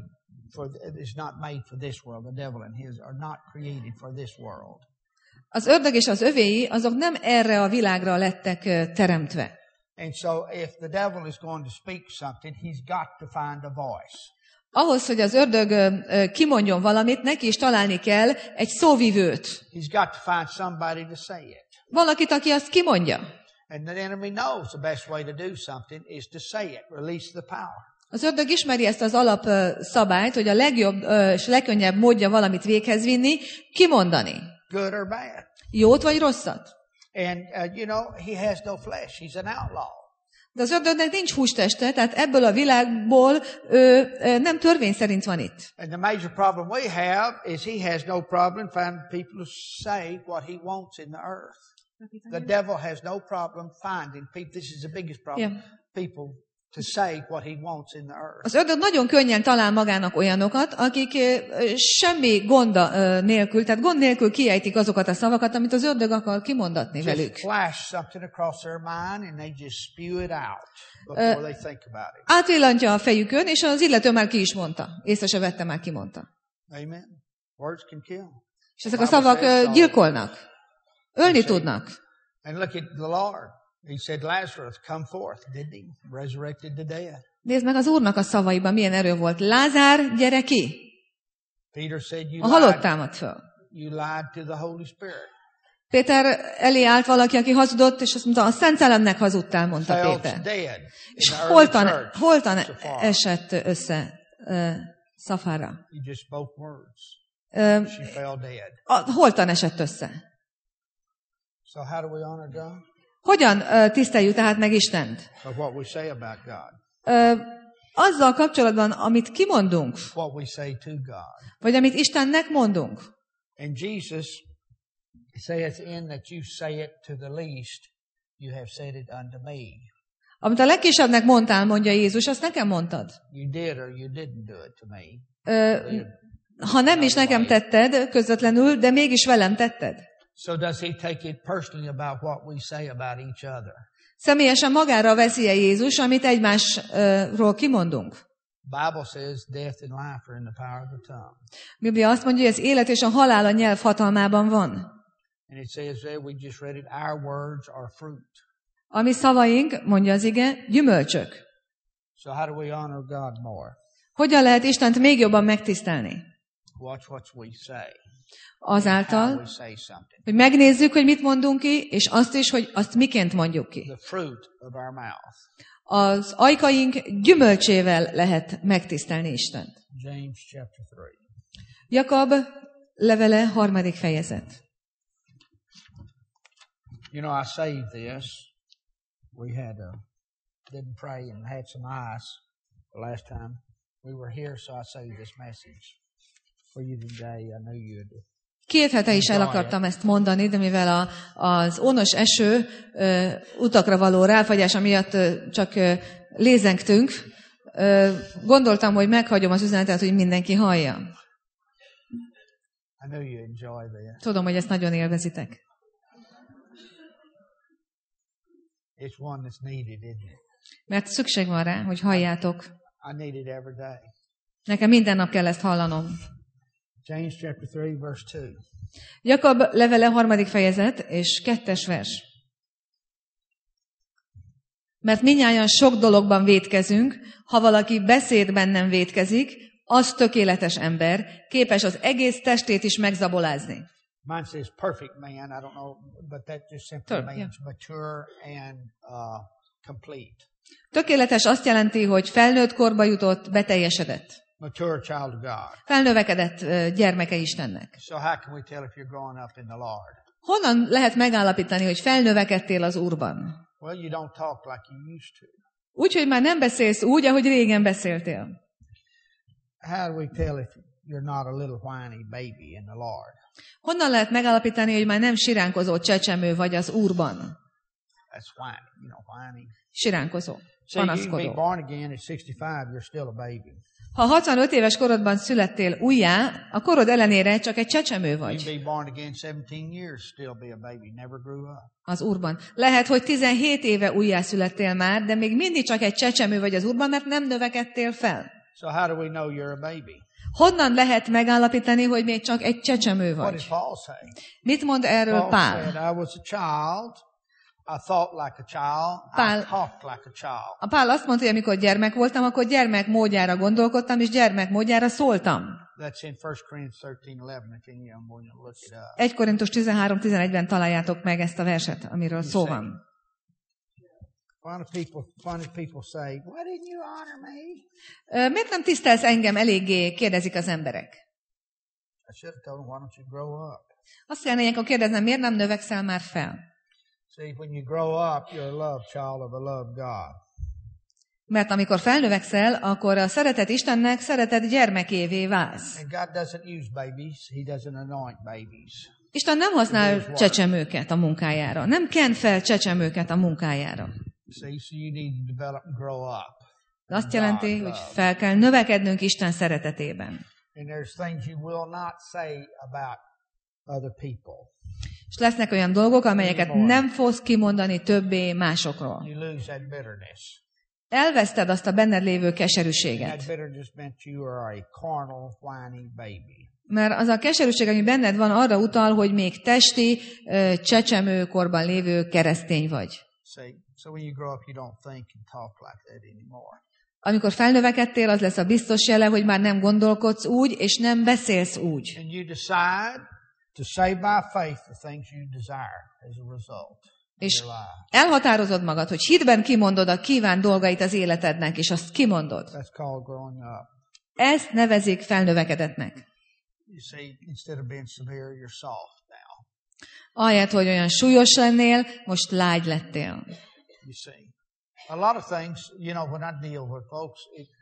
for this world. The devil and his are not created for this world. Az ördög és az övéi, azok nem erre a világra lettek teremtve. And so if the devil is going to speak something, he's got to find a voice. Ahhoz, hogy az ördög kimondjon valamit, neki is találni kell egy szóvivőt. He's got to find somebody to say it. Valakit, aki azt kimondja. And the enemy knows the best way to do something is to say it, release the power. Az ördög ismeri ezt az alapszabályt, hogy a legjobb és legkönnyebb módja valamit véghez vinni, kimondani. Good or bad. Jót vagy rosszat. And, he has no flesh. He's an outlaw. De az ördögnek nincs hústeste, tehát ebből a világból nem törvény szerint van itt. And the major problem we have is he has no problem finding people to say what he wants in the earth. The devil has no problem finding people. This is the biggest problem. Yeah. People to say what he wants in the earth. Az ördög nagyon könnyen talál magának olyanokat, akik semmi gond nélkül, tehát gond nélkül kiejtik azokat a szavakat, amit az ördög akar kimondatni velük. Just flash something across their mind and they just spew it out before they think about it. Átvillantja a fejükön, és az illető már ki is mondta. Észre se vette, már kimondta. Amen. Words can kill. És ezek a szavak gyilkolnak. Ölni tudnak. And look at the Lord. He said, Lazarus, come forth, didn't he? Resurrected the dead. Nézd meg az Úrnak a szavaiban, milyen erő volt. Lázár, gyere ki! Peter said, A halott támad föl. You lied to the Holy Spirit. Péter elé állt valaki, aki hazudott, és azt mondta, a Szent Szellemnek hazudtál, mondta Péter. És holtan esett össze Szafára. He just spoke words. She fell dead. Holtan esett össze. So how do we honor God? Hogyan tiszteljük tehát meg Istent? Of what we say about God. Azzal kapcsolatban, amit kimondunk, What we say to God. vagy amit Istennek mondunk. And Jesus says in that you say it to the least, you have said it unto me. Amit a legkisebbnek mondtál, mondja Jézus, azt nekem mondtad. You did or you didn't do it to me. Ha nem is nekem tetted közvetlenül, de mégis velem tetted. So does he take it personally about what we say about each other? Személyesen magára veszi-e Jézus, amit egymásról kimondunk? Bible says death and life are in the power of the tongue. Biblia azt mondja, hogy az élet és a halál a nyelv hatalmában van. And it says there, we just read it, our words are fruit. A mi szavaink, mondja az ige, gyümölcsök. So how do we honor God more? Hogyan lehet Istent még jobban megtisztelni? Watch what we say. Azáltal, hogy megnézzük, hogy mit mondunk ki, és azt is, hogy azt miként mondjuk ki. The fruit of our mouth. Az ajkaink gyümölcsével lehet megtisztelni Istent. James chapter 3. Jakab levele 3. fejezet. You know, I saved this. We had didn't pray and had some ice the last time we were here, so I saved this message for you today. I know you'd. 2 hete is el akartam ezt mondani, de mivel az ónos eső utakra való ráfagyása miatt csak lézengtünk, gondoltam, hogy meghagyom az üzenetet, hogy mindenki hallja. I know you enjoy this. Tudom, hogy ezt nagyon élvezitek. It's one that's needed, isn't it? Mert szükség van rá, hogy halljátok. I need it every day. Nekem minden nap kell ezt hallanom. James chapter 3 verse 2. Jakab levele 3. fejezet és 2. vers. Mert mindnyájan sok dologban vétkezünk, ha valaki beszédben nem vétkezik, az tökéletes ember, képes az egész testét is megzabolázni. Mine says perfect man, I don't know, but that just simply means mature and complete. Tökéletes azt jelenti, hogy felnőtt korba jutott, beteljesedett. Mature child of God. Felnövekedett gyermeke Istennek. So how can we tell if you're growing up in the Lord? Honnan lehet megállapítani, hogy felnövekedtél az Úrban? Well, you don't talk like you used to. Úgyhogy már nem beszélsz úgy, ahogy régen beszéltél. How do we tell if you're not a little whiny baby in the Lord? Honnan lehet megállapítani, hogy már nem siránkozó csecsemő vagy az Úrban? That's whiny, whiny. Siránkozó, panaszkodó. You can be born again at 65, you're still a baby. Ha 65 éves korodban születtél újjá, a korod ellenére csak egy csecsemő vagy. Az Úrban. Lehet, hogy 17 éve újjá születtél már, de még mindig csak egy csecsemő vagy az Úrban, mert nem növekedtél fel. So how do we know you're a baby? Honnan lehet megállapítani, hogy még csak egy csecsemő vagy? What did Paul say? Mit mond erről Pál? Paul said, I was a child I thought like a child. I talked like a child. A Pál azt mondta, hogy amikor gyermek voltam, akkor gyermek módjára gondolkodtam, és gyermek módjára szóltam. That's in 1 Corinthians 13:11. If anyone want to look it up. 1 Korintus 13:11-ben találjátok meg ezt a verset, amiről szó van. Funny people say, "Why didn't you honor me?" Miért nem tisztelsz engem eléggé, kérdezik az emberek. I should have told them, "Why don't you grow up?" Azt kellene ilyenkor kérdeznem, miért nem növekszel már fel? See, when you grow up, you're a loved child of a loved God. Mert amikor felnövekszel, akkor a szeretet Istennek szeretet gyermekévé válsz. And God doesn't use babies. He doesn't anoint babies. Isten nem használ csecsemőket a munkájára. Nem ken fel csecsemőket a munkájára. See, so you need to develop and grow up. De azt jelenti, hogy fel kell növekednünk Isten szeretetében. And there's things you will not say about other people. És lesznek olyan dolgok, amelyeket nem fogsz kimondani többé másokról. You lose that bitterness. Elveszted azt a benned lévő keserűséget. That bitterness meant you are a carnal, whiny baby. Mert az a keserűség, ami benned van, arra utal, hogy még testi, csecsemőkorban lévő keresztény vagy. So when you grow up, you don't think and talk like that anymore. Amikor felnövekedtél, az lesz a biztos jele, hogy már nem gondolkodsz úgy, és nem beszélsz úgy. And you decide to say by faith the things you desire as a result. És elhatározod magad, hogy hitben kimondod a kívánt dolgait az életednek, és azt kimondod. That's called growing up. Ezt nevezik felnövekedetnek. You see, instead of being severe, you're soft now. Ahelyett, hogy olyan súlyos lennél, most lágy lettél. You see, a lot of things, when I deal with folks,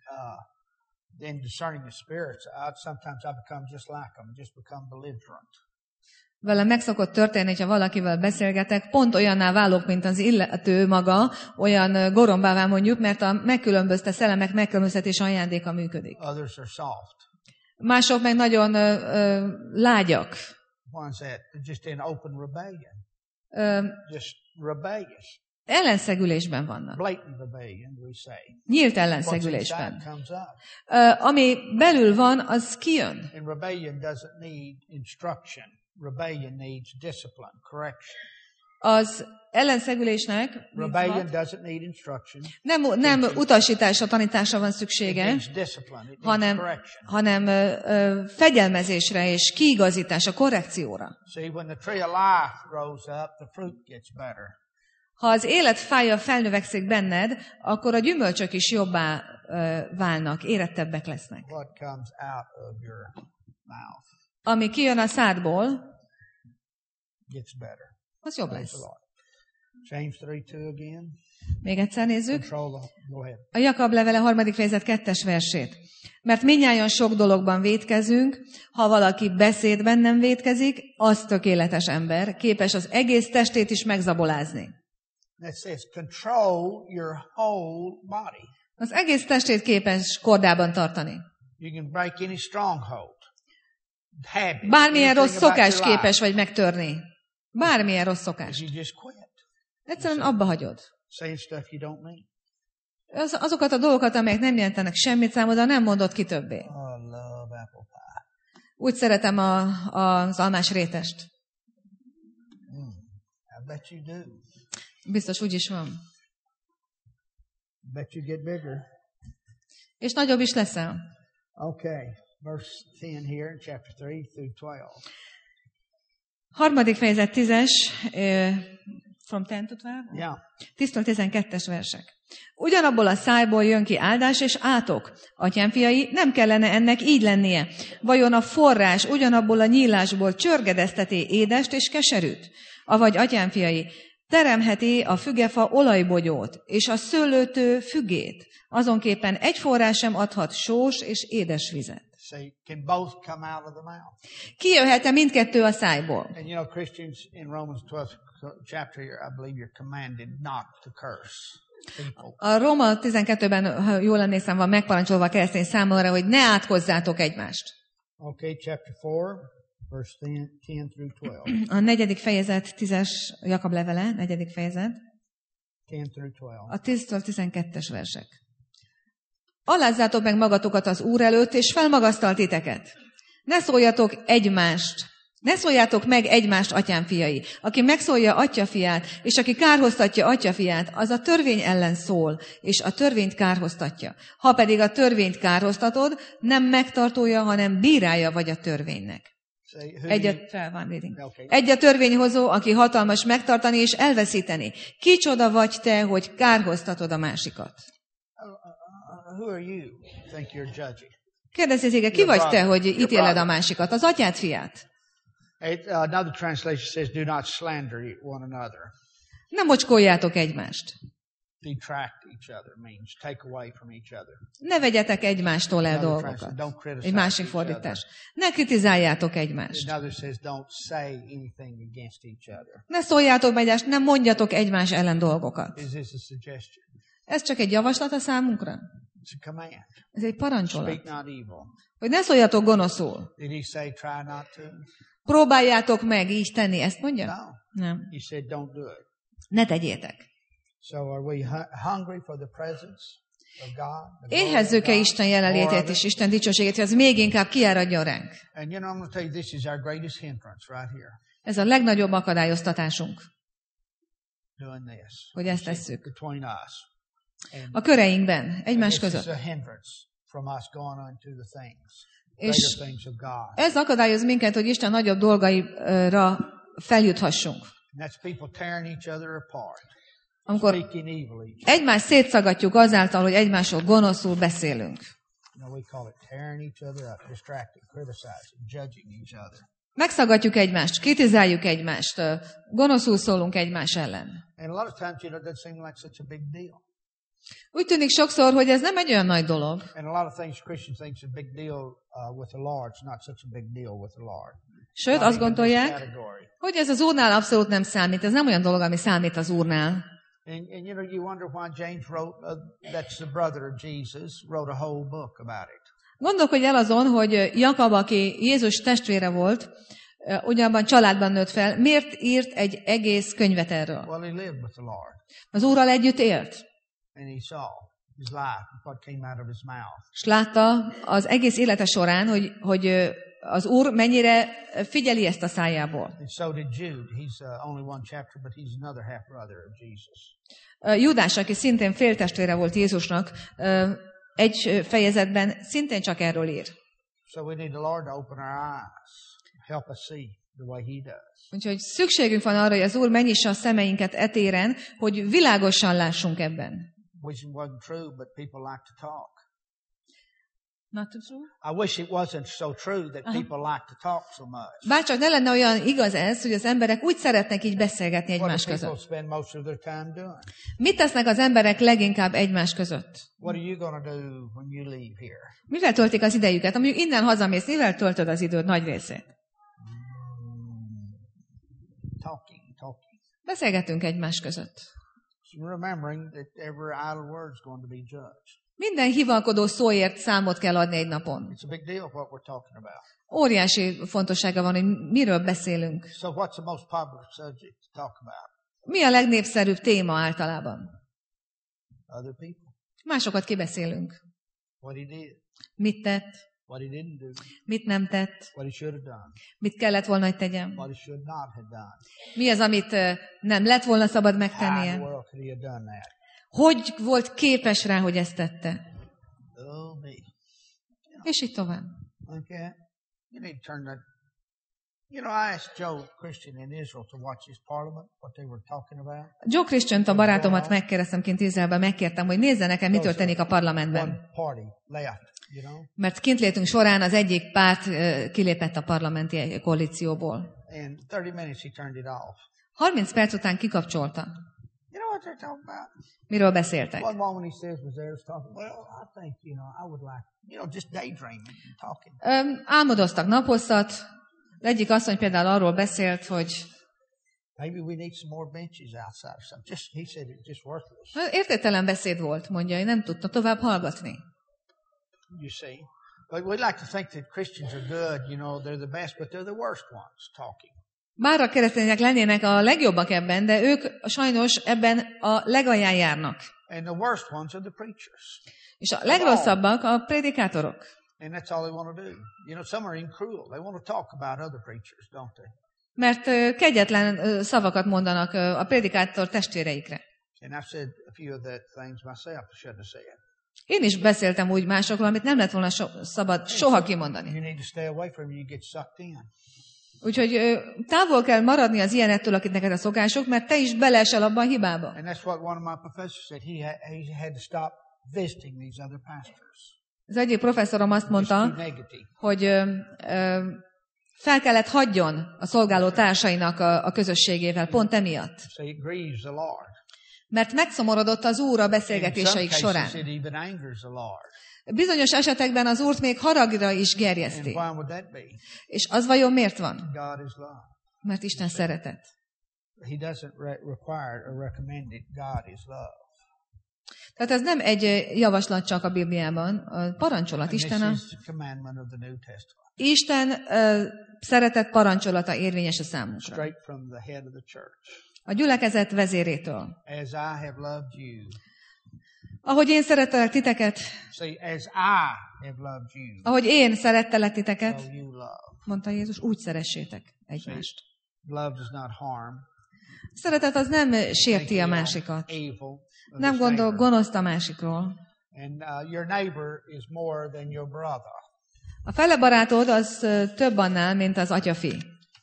in discerning the spirits, sometimes I become just like them, just become belligerent. Velem meg szokott történni, hogyha valakivel beszélgetek, pont olyanná válok, mint az illető maga, olyan gorombává mondjuk, mert a megkülönbözte szellemek megkülönböztetés ajándéka működik. Others are soft. Mások meg nagyon lágyak. One's that just in open rebellion. Just rebellious. Ellenszegülésben vannak. Blatant rebellion, we say. Nyílt ellenszegülésben. Ami belül van, az kijön. And rebellion doesn't need instruction. Rebellion needs discipline, correction. Az ellenszegülésnek Rebellion doesn't need instruction. Nem utasításra, tanításra van szüksége, hanem fegyelmezésre és kiigazításra, korrekcióra. See, when the tree of life grows up, the fruit gets better. Ha az életfája felnövekszik benned, akkor a gyümölcsök is jobbá válnak, érettebbek lesznek. What comes out of your mouth ami kijön a szádból, gets better. Az jobb lesz. James 3:2 again. Még egyszer nézzük. A Jakab levele 3. fejezet 2. versét. Mert mindnyájan sok dologban vétkezünk, ha valaki beszédben nem vétkezik, az tökéletes ember, képes az egész testét is megzabolázni. That says control your whole body. Az egész testét képes kordában tartani. You can break any stronghold. Habit, bármilyen rossz szokás képes vagy megtörni. Bármilyen rossz szokás. Egyszerűen abba hagyod. Azokat a dolgokat, amelyek nem jelentenek semmit számodra, nem mondod ki többé. Úgy szeretem az almás rétest. Biztos úgy is van. És nagyobb is leszel. Okay. Verse 10 here in chapter 3 through 12. 3. fejezet 10-es, from 10 to 12? Yeah. 10-től 12-es versek. Ugyanabból a szájból jön ki áldás és átok. Atyám fiai, nem kellene ennek így lennie. Vajon a forrás ugyanabból a nyílásból csörgedezteti édest és keserűt? Avagy atyám fiai, teremheti a fügefa olajbogyót, és a szőlőtő fügét. Azonképpen egy forrás sem adhat sós és édes vizet. Kijöhet-e mindkettő a szájból? And Christians in Romans 12 chapter, I believe you're commanded not to curse people. A Róma 12-ben, ha jól emlékszem, van megparancsolva a keresztény számára, hogy ne átkozzátok egymást. Okay, chapter 4, verse 10 through 12. A 4. fejezet 10-es Jakab levele, 4. fejezet. 10 through 12. A 10-től 12-es versek. Alázzátok meg magatokat az Úr előtt, és felmagasztal titeket. Ne szóljatok egymást Ne szóljátok meg egymást, atyám fiai. Aki megszólja atya fiát, és aki kárhoztatja atya fiát, az a törvény ellen szól, és a törvényt kárhoztatja. Ha pedig a törvényt kárhoztatod, nem megtartója, hanem bírája vagy a törvénynek. Egy a törvényhozó, aki hatalmas megtartani és elveszíteni. Kicsoda vagy te, hogy kárhoztatod a másikat? Kérdezi téged, ki vagy te, hogy ítéled a másikat? Az atyád fiát? Another translation says, do not slander one another. Nem mocskoljátok egymást. Detract each other means take away from each other. Ne vegyetek egymástól el dolgokat. Egy másik fordítás. Ne kritizáljátok egymást. Another says, don't say anything against each other. Ne szóljátok egymást, nem mondjatok egymás ellen dolgokat. Is this a suggestion? Ez csak egy javaslat a számunkra? It's a command. Ez egy parancsolat. Speak not evil. Hogy ne szóljatok gonoszul. Did he say try not to? Próbáljátok meg így tenni, ezt mondja? No. Nem. He said don't do it. Ne tegyétek. So are we hungry for the presence of God? Éhezzük-e Isten jelenlétét és Isten dicsőségét, hogy az még inkább kiáradjon ránk? And you know, I'm going to tell you, this is our greatest hindrance right here. Ez a legnagyobb akadályoztatásunk, Doing this. hogy ezt tesszük. Between us. A köreinkben, egymás This is között. a hindrance from us going on to the things. És Greater things of God. ez akadályoz minket, hogy Isten nagyobb dolgaira feljuthassunk. And that's people tearing each other apart. Amikor Speaking evil each other. egymást szétszagatjuk azáltal, hogy egymásról gonoszul beszélünk. You know, we call it tearing each other up, distracting, criticizing, judging each other. Megszagatjuk egymást, kritizáljuk egymást, gonoszul szólunk egymás ellen. And a lot of times, you know, it doesn't seem like such a big deal. Úgy tűnik sokszor, hogy ez nem egy olyan nagy dolog. And a lot of things Christians think is a big deal with the Lord. It's not such a big deal with the Lord. Sőt, azt gondolják, hogy ez az Úrnál abszolút nem számít. Ez nem olyan dolog, ami számít az Úrnál. And you know, you wonder why James wrote, that's the brother of Jesus, wrote a whole book about it. Gondolkodj el azon, hogy Jakab, aki Jézus testvére volt, ugyanabban családban nőtt fel, miért írt egy egész könyvet erről? Well, he lived with the Lord. Az Úrral együtt élt. And he saw his life, what came out of his mouth. És látta az egész élete során, hogy az Úr mennyire figyeli ezt a szájából. And so did Jude. He's only one chapter, but he's another half brother of Jesus. Júdás, aki szintén féltestvére volt Jézusnak, egy fejezetben szintén csak erről ír. So we need the Lord to open our eyes, help us see the way he does. Úgyhogy szükségünk van arra, hogy az Úr megnyissa a szemeinket etéren, hogy világosan lássunk ebben. Wish it wasn't true, but people like to talk. Not true? I wish it wasn't so true that people like to talk so much. Bárcsak ne lenne olyan igaz ez, hogy az emberek úgy szeretnek így beszélgetni What egymás do people között. spend most of their time doing? Mit tesznek az emberek leginkább egymás között? What are you going to do when you leave here? Mivel töltik az idejüket? Amíg innen hazamész, mivel töltöd az időd nagy részét? Talking. Beszélgetünk egymás között. So remembering that every idle word is going to be judged. Minden hivalkodó szóért számot kell adni egy napon. It's a big deal what we're talking about. Óriási fontossága van, hogy miről beszélünk. So what's the most popular subject to talk about? Mi a legnépszerűbb téma általában? Other people. Másokat kibeszélünk. What he did. Mit tett? What he didn't do. Mit nem tett? What he should have done. Mit kellett volna, hogy tegyem? What he should not have done. Mi az, amit nem lett volna szabad How in the megtennie? world could he have done that? Hogy volt képes rá, hogy ezt tette? Oh, me. És így tovább. Okay? You need to turn that. You know, I asked Joe Christian in Israel to watch his parliament, what they were talking about. Joe Christian, a barátomat megkérdeztem kint Izraelben, megkértem, hogy nézze nekem, mi történik a parlamentben. One party left, you know. Mert kint létünk során az egyik párt kilépett a parlamenti koalícióból. In 30 minutes he turned it off. 30 perc után kikapcsolta. You know what they're talking about? Miről beszéltek? One woman he says was there was talking, well, I think, you know, I would like, you know, just daydreaming and talking. Álmodoztak naposszat. Egyik asszony például arról beszélt, hogy Maybe we need some more benches outside or something. Just, he said it's just worthless. értéktelen beszéd volt, mondja, hogy nem tudta tovább hallgatni. You see. But we like to think that Christians are good, you know, they're the best, but they're the worst ones talking. Bár a keresztények lennének a legjobbak ebben, de ők sajnos ebben a legalján járnak. And the worst ones are the preachers. És a legrosszabbak a prédikátorok. And that's all they want to do. You know, some are even cruel. They want to talk about other preachers, don't they? Mert kegyetlen szavakat mondanak a prédikátor testvéreikre. And I've said a few of that things myself I shouldn't have said. Én is beszéltem úgy másokról, amit nem lett volna szabad soha kimondani. You need to stay away from them, you get sucked in. Úgyhogy távol kell maradni az ilyenettől, akit neked a szokások, mert te is beleesel abba a hibába. And that's what one of my professors said. He had to stop visiting these other pastors. Az egyik professzorom azt mondta, hogy fel kellett hagyjon a szolgáló társainak a közösségével, pont emiatt. So it grieves the Lord. Mert megszomorodott az Úr a beszélgetéseik során. Bizonyos esetekben az Úrt még haragra is gerjeszti. És az vajon miért van? Mert Isten szeretet. Tehát ez nem egy javaslat csak a Bibliában, a parancsolat Isten. Isten szeretet parancsolata érvényes a számunkra. A gyülekezet vezérétől. Ahogy én szerettelek titeket, ahogy én szerettelek titeket, mondta Jézus, úgy szeressétek egymást. Szeretet az nem sérti a másikat. Nem gondol gonoszt a másikról. A fele barátod az több annál, mint az atyafi.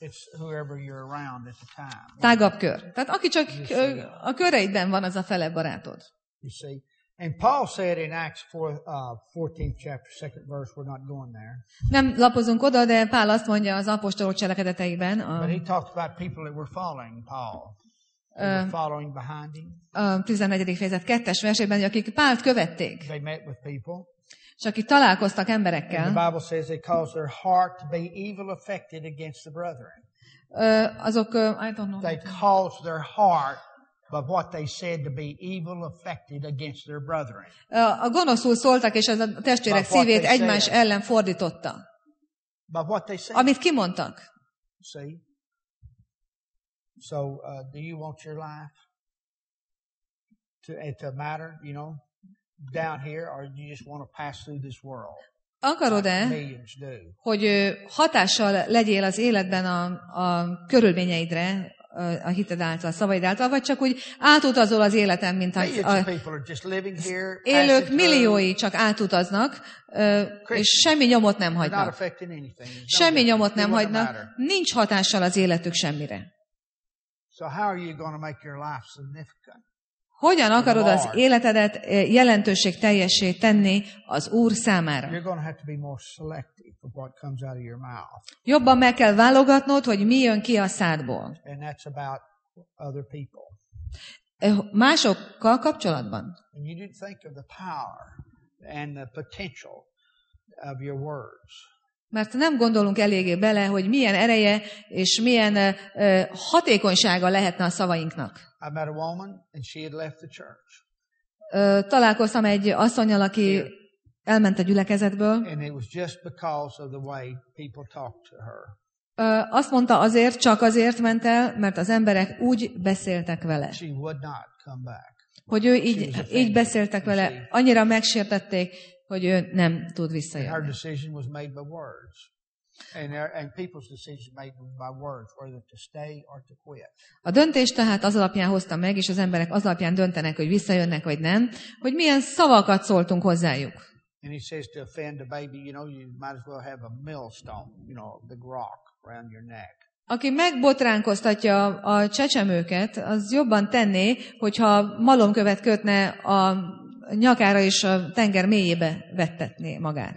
Tágabb kör. Tehát aki csak a köreidben van, az a fele barátod. And Paul said in Acts 14th chapter, 2nd verse, we're not going there. Nem lapozunk oda, de Pál azt mondja az apostolok cselekedeteiben. But he talked about people that were following Paul. They were following behind him. A 14. fejezet 2. versében, akik Pált követték. They met with people. És akik találkoztak emberekkel. And the Bible says they caused their heart to be evil affected against the brethren. Azok, I don't know. They caused their heart by what they said to be evil affected against their brethren. A gonoszul szóltak, és az a testvérek szívét egymás ellen fordította. By what they said. Amit kimondtak. See? So, do you want your life to matter, you know, down here, or do you just want to pass through this world? Akarod-e, hogy hatással legyél az életben a körülményeidre, a hited által, a szavaid által, vagy csak úgy átutazol az életen, mint élők milliói csak átutaznak, és semmi nyomot nem hagynak. Semmi nyomot nem hagynak, nincs hatással az életük semmire. Hogyan akarod az életedet jelentőségteljessé tenni az Úr számára? Jobban meg kell válogatnod, hogy mi jön ki a szádból. Másokkal kapcsolatban. Mert nem gondolunk eléggé bele, hogy milyen ereje és milyen hatékonysága lehetne a szavainknak. Találkoztam egy asszonnyal, aki elment a gyülekezetből. Azt mondta, csak azért ment el, mert az emberek úgy beszéltek vele. Hogy ő így beszéltek vele, annyira megsértették, hogy ő nem tud visszajönni. A döntést tehát az alapján hoztam meg, és az emberek az alapján döntenek, hogy visszajönnek, vagy nem, hogy milyen szavakat szóltunk hozzájuk. Aki megbotránkoztatja a csecsemőket, az jobban tenné, hogyha malomkövet kötne a nyakára és a tenger mélyébe vettetné magát.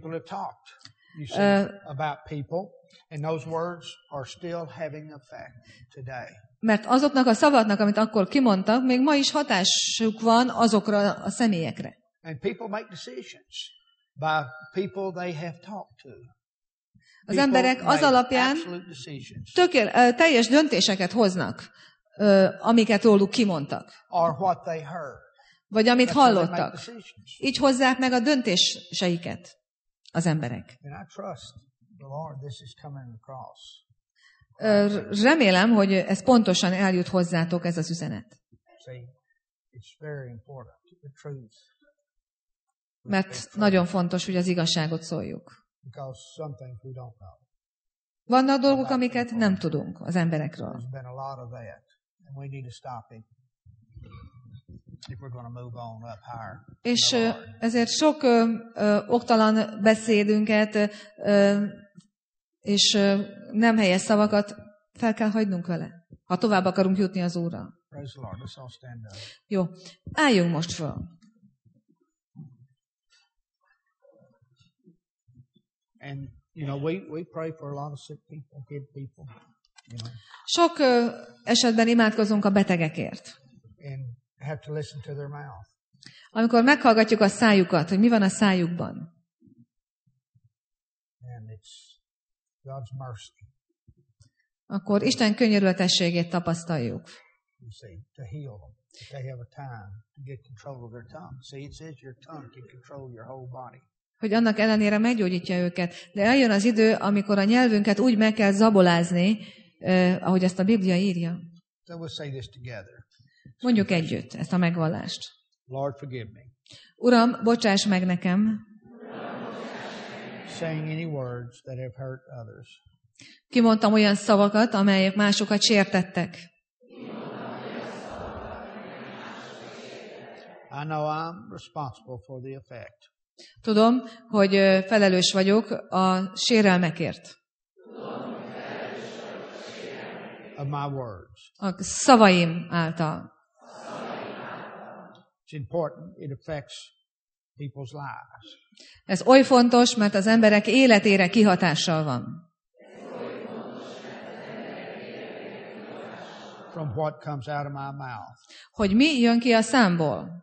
Mert azoknak a szavaknak, amit akkor kimondtak, még ma is hatásuk van azokra a személyekre. Az emberek az alapján teljes döntéseket hoznak, amiket róluk kimondtak. Vagy amit hallottak. Így hozzák meg a döntéseiket az emberek. Remélem, hogy ez pontosan eljut hozzátok, ez az üzenet. Mert nagyon fontos, hogy az igazságot szóljuk. Because some things we don't know. Vannak dolgok, amiket nem tudunk az emberekről. There's been a lot of that, and we need to stop it if we're going to move on up higher. És ezért sok oktalan beszédünket és nem helyes szavakat fel kell hagynunk vele, ha tovább akarunk jutni az Úrral. Praise the Lord. Let's all stand up. Jó, álljunk most föl. And, we pray for a lot of sick people, dead people, Sok esetben imádkozunk a betegekért. and have to listen to their mouth. Amikor meghallgatjuk a szájukat, hogy mi van a szájukban, And it's God's mercy, akkor Isten könyörületességét tapasztaljuk. you see, to heal them. If they have a time to get control of their tongue. See, it says your tongue can control your whole body. Hogy annak ellenére meggyógyítja őket. De eljön az idő, amikor a nyelvünket úgy meg kell zabolázni, ahogy ezt a Biblia írja. So we'll say this together. Mondjuk együtt ezt a megvallást. Lord, forgive me. Uram, bocsáss meg nekem, Saying any words that have hurt others. kimondtam olyan szavakat, amelyek másokat sértettek. I know I'm responsible for the effect. Tudom, hogy felelős vagyok a sérelmekért, Of my words. a szavaim által. It's important. It affects people's lives. Ez oly fontos, mert az emberek életére kihatással van. From what comes out of my mouth. Hogy mi jön ki a számból.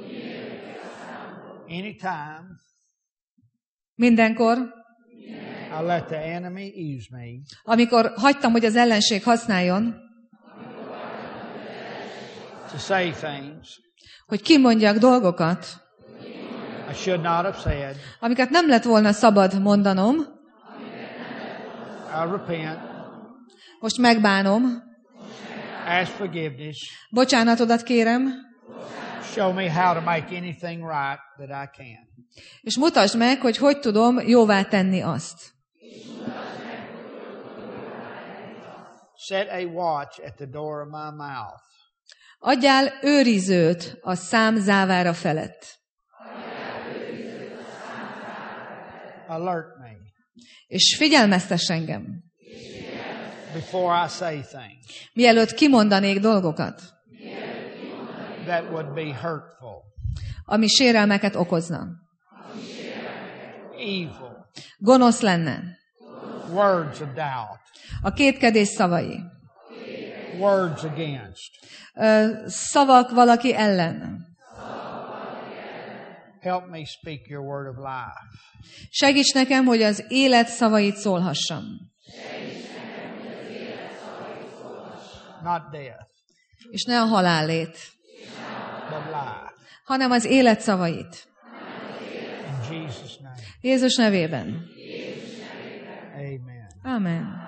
Anytime Mindenkor, I let the enemy use me, amikor hagytam, hogy az ellenség használjon, to say things hogy kimondjak dolgokat, I should not have said, amiket nem lett volna szabad mondanom, I repent, most megbánom, ask forgiveness, bocsánatodat kérem, show me how to make anything right that I can. és mutasd meg, hogy tudom jóvá tenni azt. Set a watch at the door of my mouth. Adjál őrizőt a szám závára felett, Alert me és figyelmeztess engem, before I say things mielőtt kimondanék dolgokat, that would be hurtful, ami sérelmeket okozna. evil, Gonosz lenne. words of doubt, A kétkedés szavai. words against. Szavak valaki ellen. Help me speak your word of life. Segíts nekem, hogy az élet szavait szólhassam. Not death, És ne a halálét, but life. hanem az élet szavait. In Jesus' name, Jézus nevében. amen. Amen.